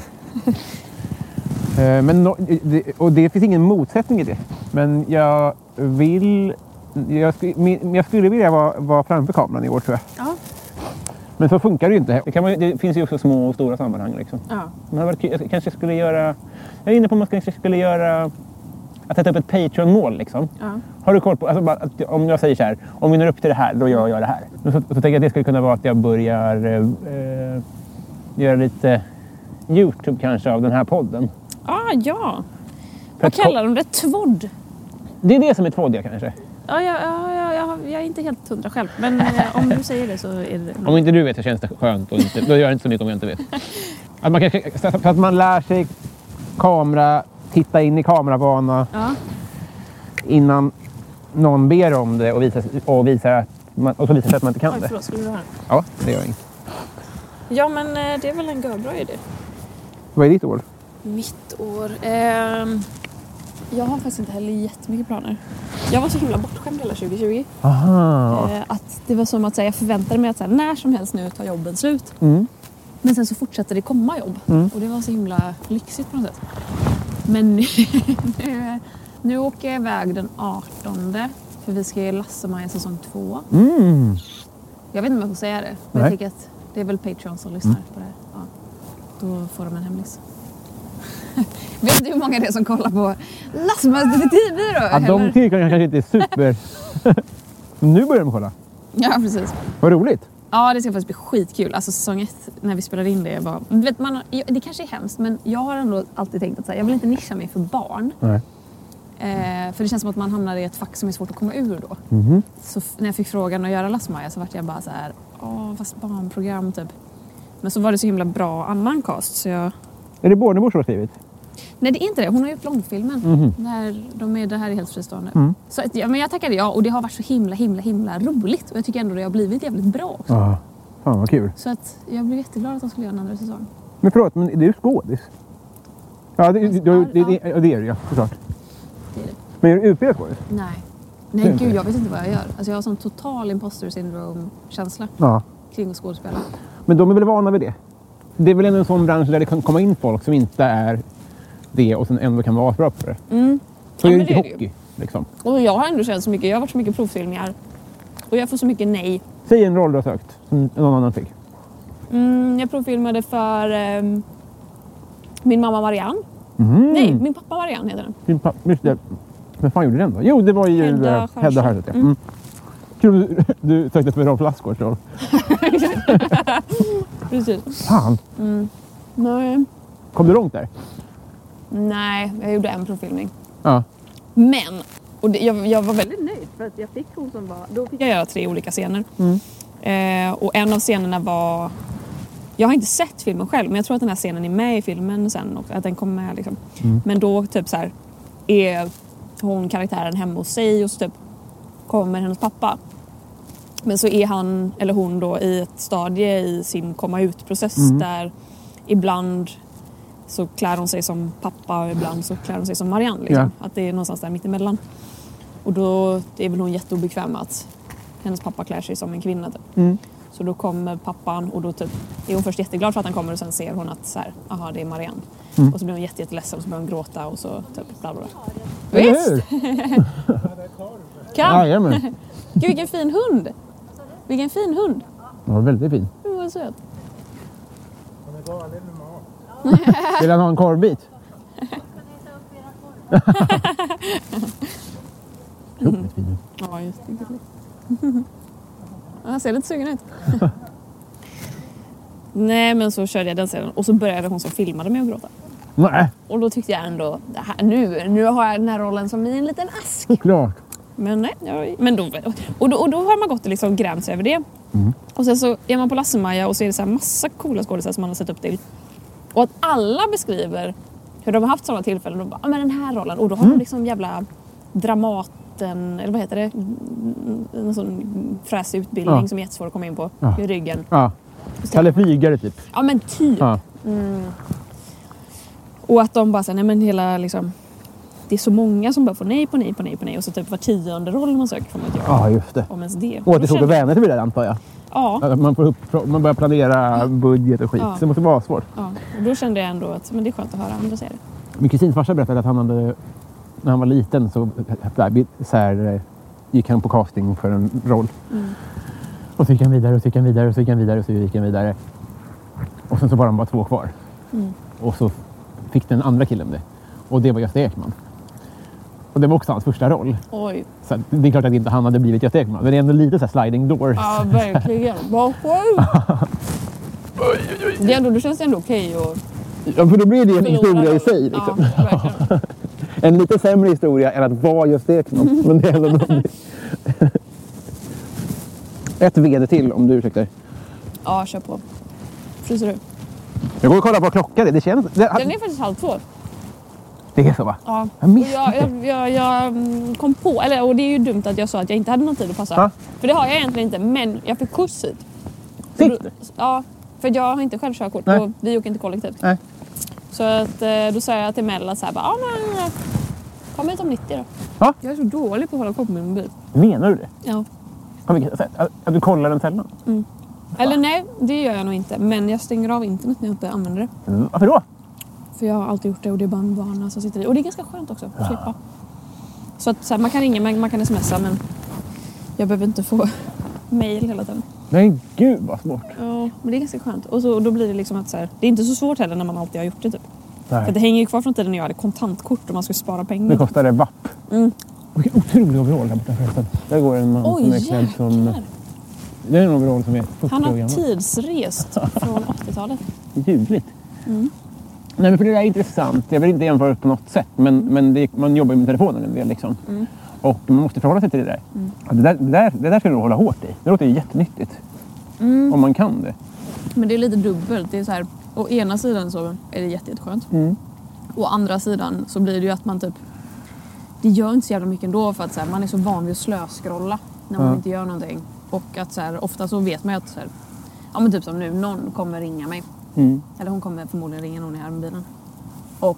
Eh, Men no, det, och det finns ingen motsättning i det. Men jag vill... Jag, sk, min- jag skulle vilja vara, vara framför kameran i år, tror jag. Ja. Men så funkar det ju inte. Det, kan man, det finns ju också små och stora sammanhang. Liksom. Ja. Men det hade varit kul. Jag kanske skulle göra... Jag är inne på om man kanske skulle göra... Att sätta upp ett Patreon-mål. Liksom. Ja. Har du koll på... Alltså bara, att, om jag säger så här. Om vi når upp till det här, då gör jag det här. Så, så tänker jag att det skulle kunna vara att jag börjar... Eh, göra lite YouTube kanske av den här podden. Ah, ja. För Vad att- kallar de det? Tvådd? Det är det som är tvådiga kanske. Ja, ja, ja, ja, ja, jag är inte helt hundra själv. Men eh, om du säger det så är det... Om inte du vet så känns det skönt och inte, då gör det inte så mycket om jag inte vet. Att man kanske, så att man lär sig kamera, titta in i kameravana Ja. innan någon ber om det och visar, och visar att man, och så visar sig att man inte kan Oj, det. förlåt, skulle du ha den? Ja, det gör inget. Ja, men eh, det är väl en bra idé. Vad är ditt år? Mitt år... ehm, jag har faktiskt inte heller jättemycket planer. Jag var så himla bortskämd hela tjugo tjugo. Aha. Eh, att det var som att säga, jag förväntade mig att så här, när som helst nu tar jobben slut. Mm. Men sen så fortsatte det komma jobb. Mm. Och det var så himla lyxigt på något sätt. Men nu, nu, nu åker jag iväg den artonde. För vi ska ge Lasse-Maja säsong två. Mm. Jag vet inte om jag får säga det. Men Nej. jag tycker att det är väl Patreon som lyssnar på det här. Ja. Då får de en hemlis. Vet du hur många det är som kollar på Lasse-Majas detektivbyrå? Ja, de eller? tycker kanske inte är super... Nu börjar de kolla. Ja, precis. Vad roligt. Ja, det ska faktiskt bli skitkul. Alltså säsong ett, när vi spelade in det, var... Du vet, man, det kanske är hemskt, men jag har ändå alltid tänkt att så här, jag vill inte nischa mig för barn. Nej. Eh, för det känns som att man hamnar i ett fack som är svårt att komma ur då. Mhm. Så f- när jag fick frågan att göra Lasse-Maja så var jag bara så här, åh, fast barnprogram typ. Men så var det så himla bra annan cast, så jag... Är det Bornebusch som har skrivit? Nej, det är inte det. Hon har gjort långfilmen. Mhm. Där de är, det här är helt fristående. Mm. Så att, ja, men jag tackade ja, och det har varit så himla, himla, himla roligt. Och jag tycker ändå det har blivit jävligt bra också. Ja. Fan vad kul. Så att jag blev jätteglad att de skulle göra en andra säsong. Men förlåt, men är du skådis? Ja, det, det, det, det, det, det är du ja, såklart. Det är det. Men är du utbildad skådis? Nej. Det är Nej, inte gud, det. jag vet inte vad jag gör. Alltså jag har sån total imposter syndrome-känsla Ja. kring att skådespela. Men de är väl vana vid det? Det är väl ändå en sån bransch där det kan komma in folk som inte är det och sen ändå kan vara bra på det. Mm. Så Ja, är det men inte det är det ju. hockey. Liksom. Och jag har ändå känt så mycket. Jag har varit så mycket provfilmningar. Och jag får så mycket nej. Säg en roll du har sökt som någon annan fick. Mm, jag provfilmade för ehm, min mamma Marianne. Mm. Nej, min pappa Marianne heter den. Din pappa, just det. Vem fan gjorde den då? Jo, det var ju Hedda eh, Sjöstedt. Hedda Sjöstedt. Ja. Mm. Kul du, du sökte för Rolf Lassgårds roll. Precis. Fan, Nej. kom du långt där? Nej, jag gjorde en provfilmning. Ja. Men, och det, jag, jag var väldigt nöjd för att jag fick hon som var, då fick jag göra tre olika scener. Eh, och en av scenerna var, jag har inte sett filmen själv, men jag tror att den här scenen är med i filmen sen och att den kommer med liksom. Men då typ så här är hon karaktären hemma hos sig och så typ kommer hennes pappa. Men så är han eller hon då i ett stadie i sin komma ut-process där ibland så klär hon sig som pappa och ibland så klär hon sig som Marianne. Liksom. Att det är någonstans där mittemellan. Och då det är väl hon jätteobekväm med att hennes pappa klär sig som en kvinna. Typ. Mm. Så då kommer pappan och då typ, är hon först jätteglad för att han kommer och sen ser hon att så här, aha, det är Marianne. Mm. Och så blir hon jätte, jätteledsen och så börjar hon gråta och så typ bla bla bla. Eller Visst! hur? Kan! Jajamän. Gud, vilken fin hund! Vilken fin hund! Ja, väldigt fin. Gud, vad söt. Vill han ha en korvbit? Otroligt fin. Ja, just det. Han ser lite sugen ut. Nej, men så körde jag den scenen. Och så började hon som filmade mig att gråta. Nej. Och då tyckte jag ändå, det här, nu, nu har jag den här rollen som i en liten ask. Såklart. Men nej, jag, men då, och, då, och då har man gått och liksom gräns över det. Mm. Och sen så är man på Lasse-Maja och så är det så här massa coola skådespelare som man har sett upp till. Och att alla beskriver hur de har haft sådana tillfällen. Och bara, ah, men den här rollen. Och då har mm. de liksom jävla Dramaten, eller vad heter det? En sån fräsig utbildning ja. som är jättesvår att komma in på ja. i ryggen. Ja. Kalle Flygare typ. Ja, men typ. Ja. Mm. Och att de bara säger, nej men hela liksom... Det är så många som bara får nej på nej på nej på nej. Och så typ var tionde roll man söker får man inte göra. Ja, just det. Om ens det. Och att det tog vänner till det där, antar jag. Ja. Man, får upp, man börjar planera budget och skit. Ja. Så det måste vara svårt. Ja, och då kände jag ändå att men det är skönt att höra andra säga det. Min kusins farsa berättade att han hade, när han var liten så, så här, gick han på casting för en roll. Mm. Och så gick han vidare och så gick han vidare och så gick han vidare och så gick han vidare. Och sen så var de bara två kvar. Mm. Och så fick den andra killen det. Och det var Gösta Ekman. Och det var också hans första roll. Oj. Så det är klart att inte han hade blivit Gösta Ekman. Men det är ändå lite så här sliding doors. Ja, verkligen. Vad sjukt! Det, ändå, det känns ändå okej okay och... Ja, för då blir det en historia i sig. Liksom. Ja, en lite sämre historia än att vara Gösta Ekman. Men det är ändå ett vd till, om du ursäktar. Ja, kör på. Fryser du? Jag går och kollar på klockan. Det känns... Det... Den är faktiskt halv två. Det är så, va? Ja. Jag, jag, jag, jag, jag kom på... Eller, och det är ju dumt att jag sa att jag inte hade någon tid att passa. Ha? För det har jag egentligen inte. Men jag fick kurs hit. Fick du? Ja, för jag har inte själv körkort. Och vi åker inte kollektivt. Nej. Så att, då sa jag till Mella så här, ja men kom hit om nittio då. Ja? Jag är så dålig på att hålla koll på min mobil. Menar du det? Ja. På vilket sätt? Att, att du kollar den sällan? Mm. Eller nej, det gör jag nog inte. Men jag stänger av internet när jag inte använder det. Mm. Varför då? För jag har alltid gjort det och det är bara en vana som sitter i. Och det är ganska skönt också att ja. slippa. Så att så här, man kan ringa, man, man kan smsa men jag behöver inte få mejl hela tiden. Nej, gud vad svårt. Ja, men det är ganska skönt. Och, så, och då blir det liksom att så här, det är inte så svårt heller när man alltid har gjort det typ. Nej. För det hänger ju kvar från tiden när jag hade kontantkort och man skulle spara pengar. Det kostade V A P. Mm. Vilken otrolig overall där borta förresten. Där går en man Oj, som är klädd som... Det är en overall som är fyrtio Han har år gammal. tidsrest från åttiotalet. Ljuvligt. Mm. Nej, men för det där är intressant. Jag vill inte jämföra på något sätt. Men, men det, man jobbar ju med telefonen en del liksom. Mm. Och man måste förhålla sig till det där. Mm. Ja, det, där det, där, det där ska du hålla hårt i. Det låter ju jättenyttigt. Mm. Om man kan det. Men det är lite dubbelt. Det är så här, å ena sidan så är det jätte, jätteskönt. Mm. Å andra sidan så blir det ju att man typ... Det gör inte så jävla mycket ändå för att så här, man är så van vid att slöskrolla när man ja. inte gör någonting. Och att så här, ofta så vet man ju att så här, ja men typ som nu, någon kommer ringa mig. Mm. Eller hon kommer förmodligen ringa någon i armbilen. Och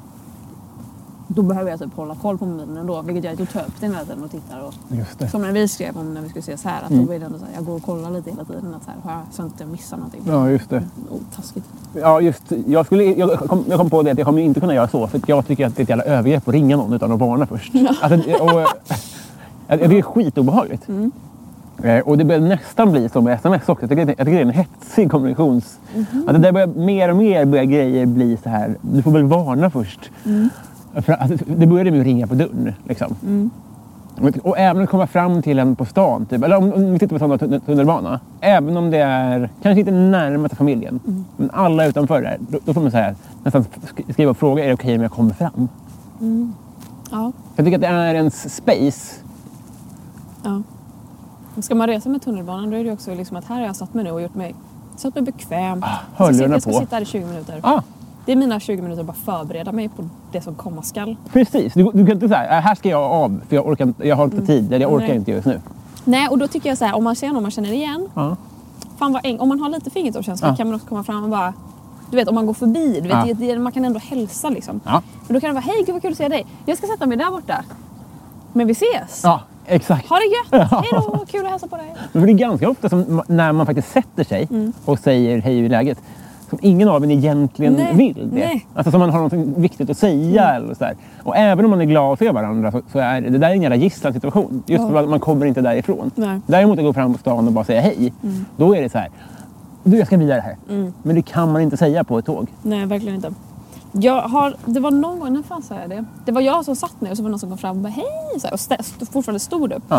då behöver jag typ hålla koll på mobilen ändå. Vilket jag tar upp den hela tiden och tittar. Och, just det. som när vi skrev om när vi skulle ses här. Att mm. då är det ändå så här, jag går och kollar lite hela tiden. Att så här, har jag, så att jag missar någonting. Ja, just det. Oh, taskigt. Ja, just. Jag, skulle, jag, kom, jag kom på det att jag kommer inte kunna göra så. För jag tycker att det är ett jävla övergrepp att ringa någon utan att varna först. Ja. Alltså, och, det är skitobehagligt. Mm. Och det börjar nästan bli som med sms också. Jag tycker, jag tycker det är en hetsig kommunikations... Mm-hmm. Att det där börjar, mer och mer börjar grejer bli så här. Du får väl varna först. Mm. För att det började med att ringa på dörren. Liksom. Mm. Och, och även att komma fram till en på stan. Typ, eller om, om vi tittar på sådana tunnelbana. Även om det är kanske inte närmast familjen. Mm. Men alla utanför där. Då, då får man säga, nästan skriva och fråga. Är det okej om jag kommer fram? Mm. Ja. Jag tycker att det är en space. Ja. Ska man resa med tunnelbanan då är det också liksom att här har jag satt mig nu och gjort mig, satt mig bekväm. Ah, hörlurarna på. Jag ska sitta här i tjugo minuter. Ah. Det är mina tjugo minuter att bara förbereda mig på det som komma skall. Precis. Du, du kan inte säga, här ska jag av för jag, orkar, jag har inte mm. tid. Eller jag orkar Nej. inte just nu. Nej, och då tycker jag så här, om man ser någon man känner igen. Ah. Fan vad eng- om man har lite fingertoppskänsla ah. kan man också komma fram och bara... Du vet, om man går förbi, du vet, ah. det, man kan ändå hälsa liksom. Ah. Men då kan det vara, hej gud vad kul att se dig. Jag ska sätta mig där borta. Men vi ses. Ja. Exakt. Ha det gött! Hej då! Kul att hälsa på dig. Men för det är ganska ofta som när man faktiskt sätter sig mm. och säger hej i läget. Som ingen av en egentligen nej, vill det. Nej. Alltså som man har något viktigt att säga mm. eller så där. Och även om man är glad att se varandra så, så är det där en jävla gisslan situation. Just ja. för att man kommer inte därifrån. Nej. Däremot att gå fram på stan och bara säga hej. Mm. Då är det så här. Du, jag ska vidare här. Mm. Men det kan man inte säga på ett tåg. Nej, verkligen inte. Jag har, det var någon gång, när fan sa jag det? Det var jag som satt ner och så var någon som kom fram och bara hej så här, och st- fortfarande stod upp. Ja.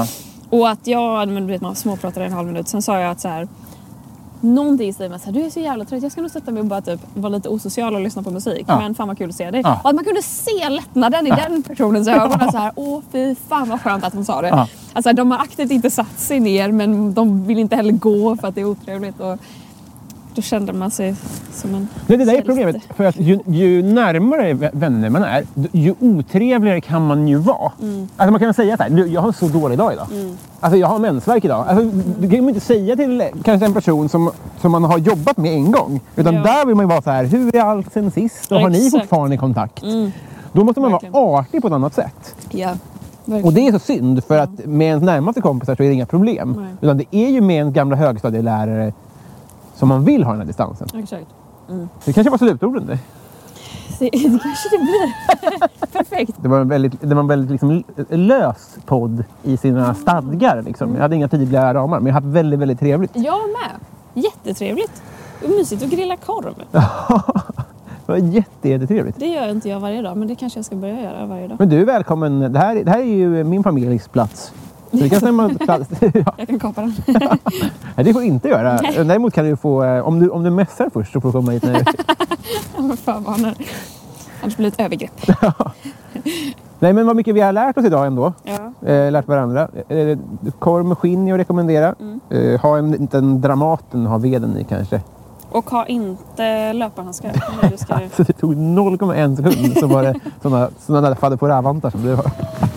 Och att jag, men du vet man småpratade en halv minut. Sen sa jag att så här, någonting säger mig så här, du är så jävla trött. Jag ska nog sätta mig och bara typ vara lite osocial och lyssna på musik. Ja. Men fan vad kul att se dig. Ja. Och att man kunde se lättnaden i ja. den personens ögon. Ja. Så här, åh fy fan vad skönt att hon sa det. Ja. Alltså de har aktivt inte satt sig ner, men de vill inte heller gå för att det är otrevligt. Och då kände man sig som en... Det, det där är problemet. För att ju, ju närmare vänner man är, ju otrevligare kan man ju vara. Mm. Alltså man kan säga så här, jag har en så dålig dag idag. Mm. Alltså jag har mensvärk idag. Alltså, du kan ju inte säga till kanske en person som, som man har jobbat med en gång. Utan ja. där vill man ju vara så här, hur är allt sen sist? Och har ni fortfarande kontakt? Mm. Då måste man verkligen vara artig på ett annat sätt. Ja. Verkligen. Och det är så synd, för att med ens närmaste kompisar så är det inga problem. Nej. Utan det är ju med en gamla högstadielärare som man vill ha den här distansen. Exakt. Mm. Det kanske var slutorden det. Det, det kanske det blir. Perfekt. Det var en väldigt, det var en väldigt liksom lös podd i sina mm. stadgar. Liksom. Mm. Jag hade inga tydliga ramar, men jag har haft väldigt, väldigt trevligt. Jag med. Jättetrevligt. Och mysigt att grilla korv. Det var jätte, jättetrevligt. Det gör inte jag varje dag, men det kanske jag ska börja göra varje dag. Men du är välkommen. Det här, det här är ju min familjs plats. Så det kan stämma plats. Ja. Jag kan kapa den. Nej, det får inte göra. Nej. Däremot kan du få, om du, om du mässar först så får du komma hit. När... Ja, men förvarnar. Annars blir det ett övergrepp. Ja. Nej, men vad mycket vi har lärt oss idag ändå. Ja. Eh, lärt varandra. Eh, korv med skinn att rekommendera. Mm. Eh, ha en liten Dramaten, ha veden i kanske. Och ha inte löparhandskar. Ska... Alltså, det tog noll komma en sekund så var det sådana, sådana där fader på rävantar som det var.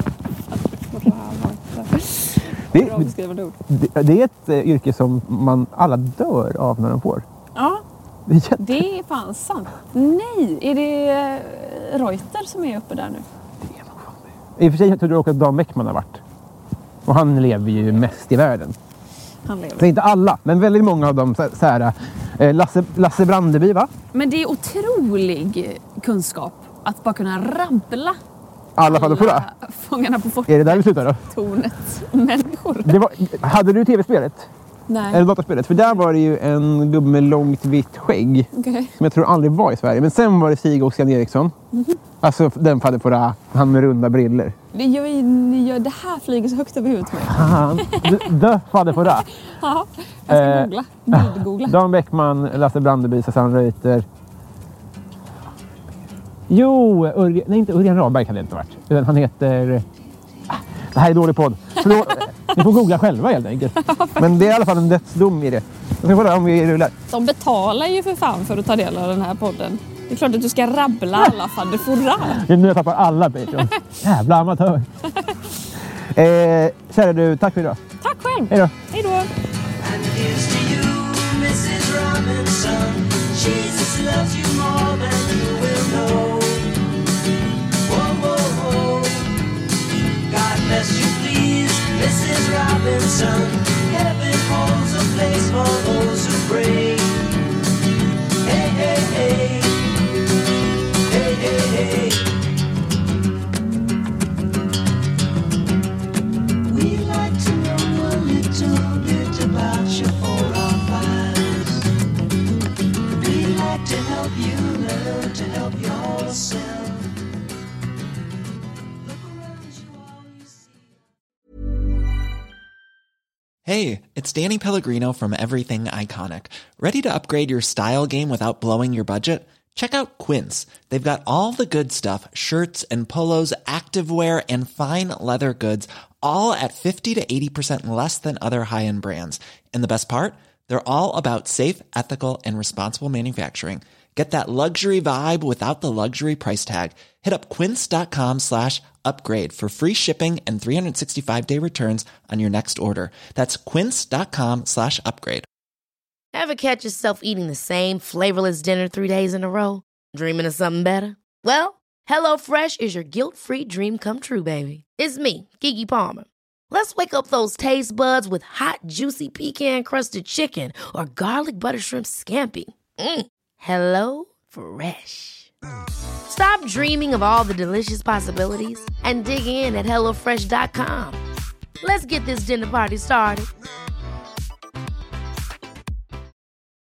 Det, det, det är ett uh, yrke som man alla dör av när de får. Ja, det är, jätte... det är fan sant. Nej, är det uh, Reuter som är uppe där nu? Det är nog fan det. I och för sig tror jag också att Dan Bäckman har varit. Och han lever ju mest i världen. Han lever. Så inte alla, men väldigt många av dem. Så, så här, uh, Lasse, Lasse Brandeby, va? Men det är otrolig kunskap att bara kunna rabbla. Alla faller på det. Fångarna på fortet. Är det där vi slutar då? Tornet. Människor. Det var, hade du tv-spelet? Nej. Eller dataspelet? För där var det ju en gubbe med långt vitt skägg. Okay. Som jag tror aldrig var i Sverige. Men sen var det Stig och Stian Eriksson. Mm-hmm. Alltså den faller på det. Han med runda briller. Det, gör, ni gör, det här flyger så högt över huvudet med. Han. Det faller på det. Ja, jag ska eh, googla. Bildgoogla. Dan Bäckman, Lasse Brandeby, Susanne Reuter. Jo, Örjan, nej inte Örjan Radberg kan det inte ha varit. Utan han heter... Ah, det här är dålig podd. Förlåt, ni får googla själva helt enkelt. Men det är i alla fall en dödsdom i det. Jag ska kolla om vi rullar. De betalar ju för fan för att ta del av den här podden. Det är klart att du ska rabbla alla fan. Du får ra. Nu jag tappar alla Patreon. Jävla amatör. eh, kära du, tack för idag. Tack själv. Hej då. Hej då. Jesus loves you more than you will know. Whoa, whoa, whoa. God bless you, please, Missus Robinson. Heaven holds a place for those who pray. Hey, hey, hey. Hey, hey, hey. We like to know a little bit about you for our files. To help you learn to help yourself. Look around you, all you see. Hey, it's Danny Pellegrino from Everything Iconic. Ready to upgrade your style game without blowing your budget? Check out Quince. They've got all the good stuff, shirts and polos, activewear and fine leather goods, all at fifty to eighty percent less than other high-end brands. And the best part? They're all about safe, ethical, and responsible manufacturing. Get that luxury vibe without the luxury price tag. Hit up quince.com slash upgrade for free shipping and three sixty-five day returns on your next order. That's quince.com slash upgrade. Ever catch yourself eating the same flavorless dinner three days in a row? Dreaming of something better? Well, HelloFresh is your guilt-free dream come true, baby. It's me, Keke Palmer. Let's wake up those taste buds with hot, juicy pecan-crusted chicken or garlic butter shrimp scampi. Mm. Hello Fresh. Stop dreaming of all the delicious possibilities and dig in at hello fresh dot com. Let's get this dinner party started.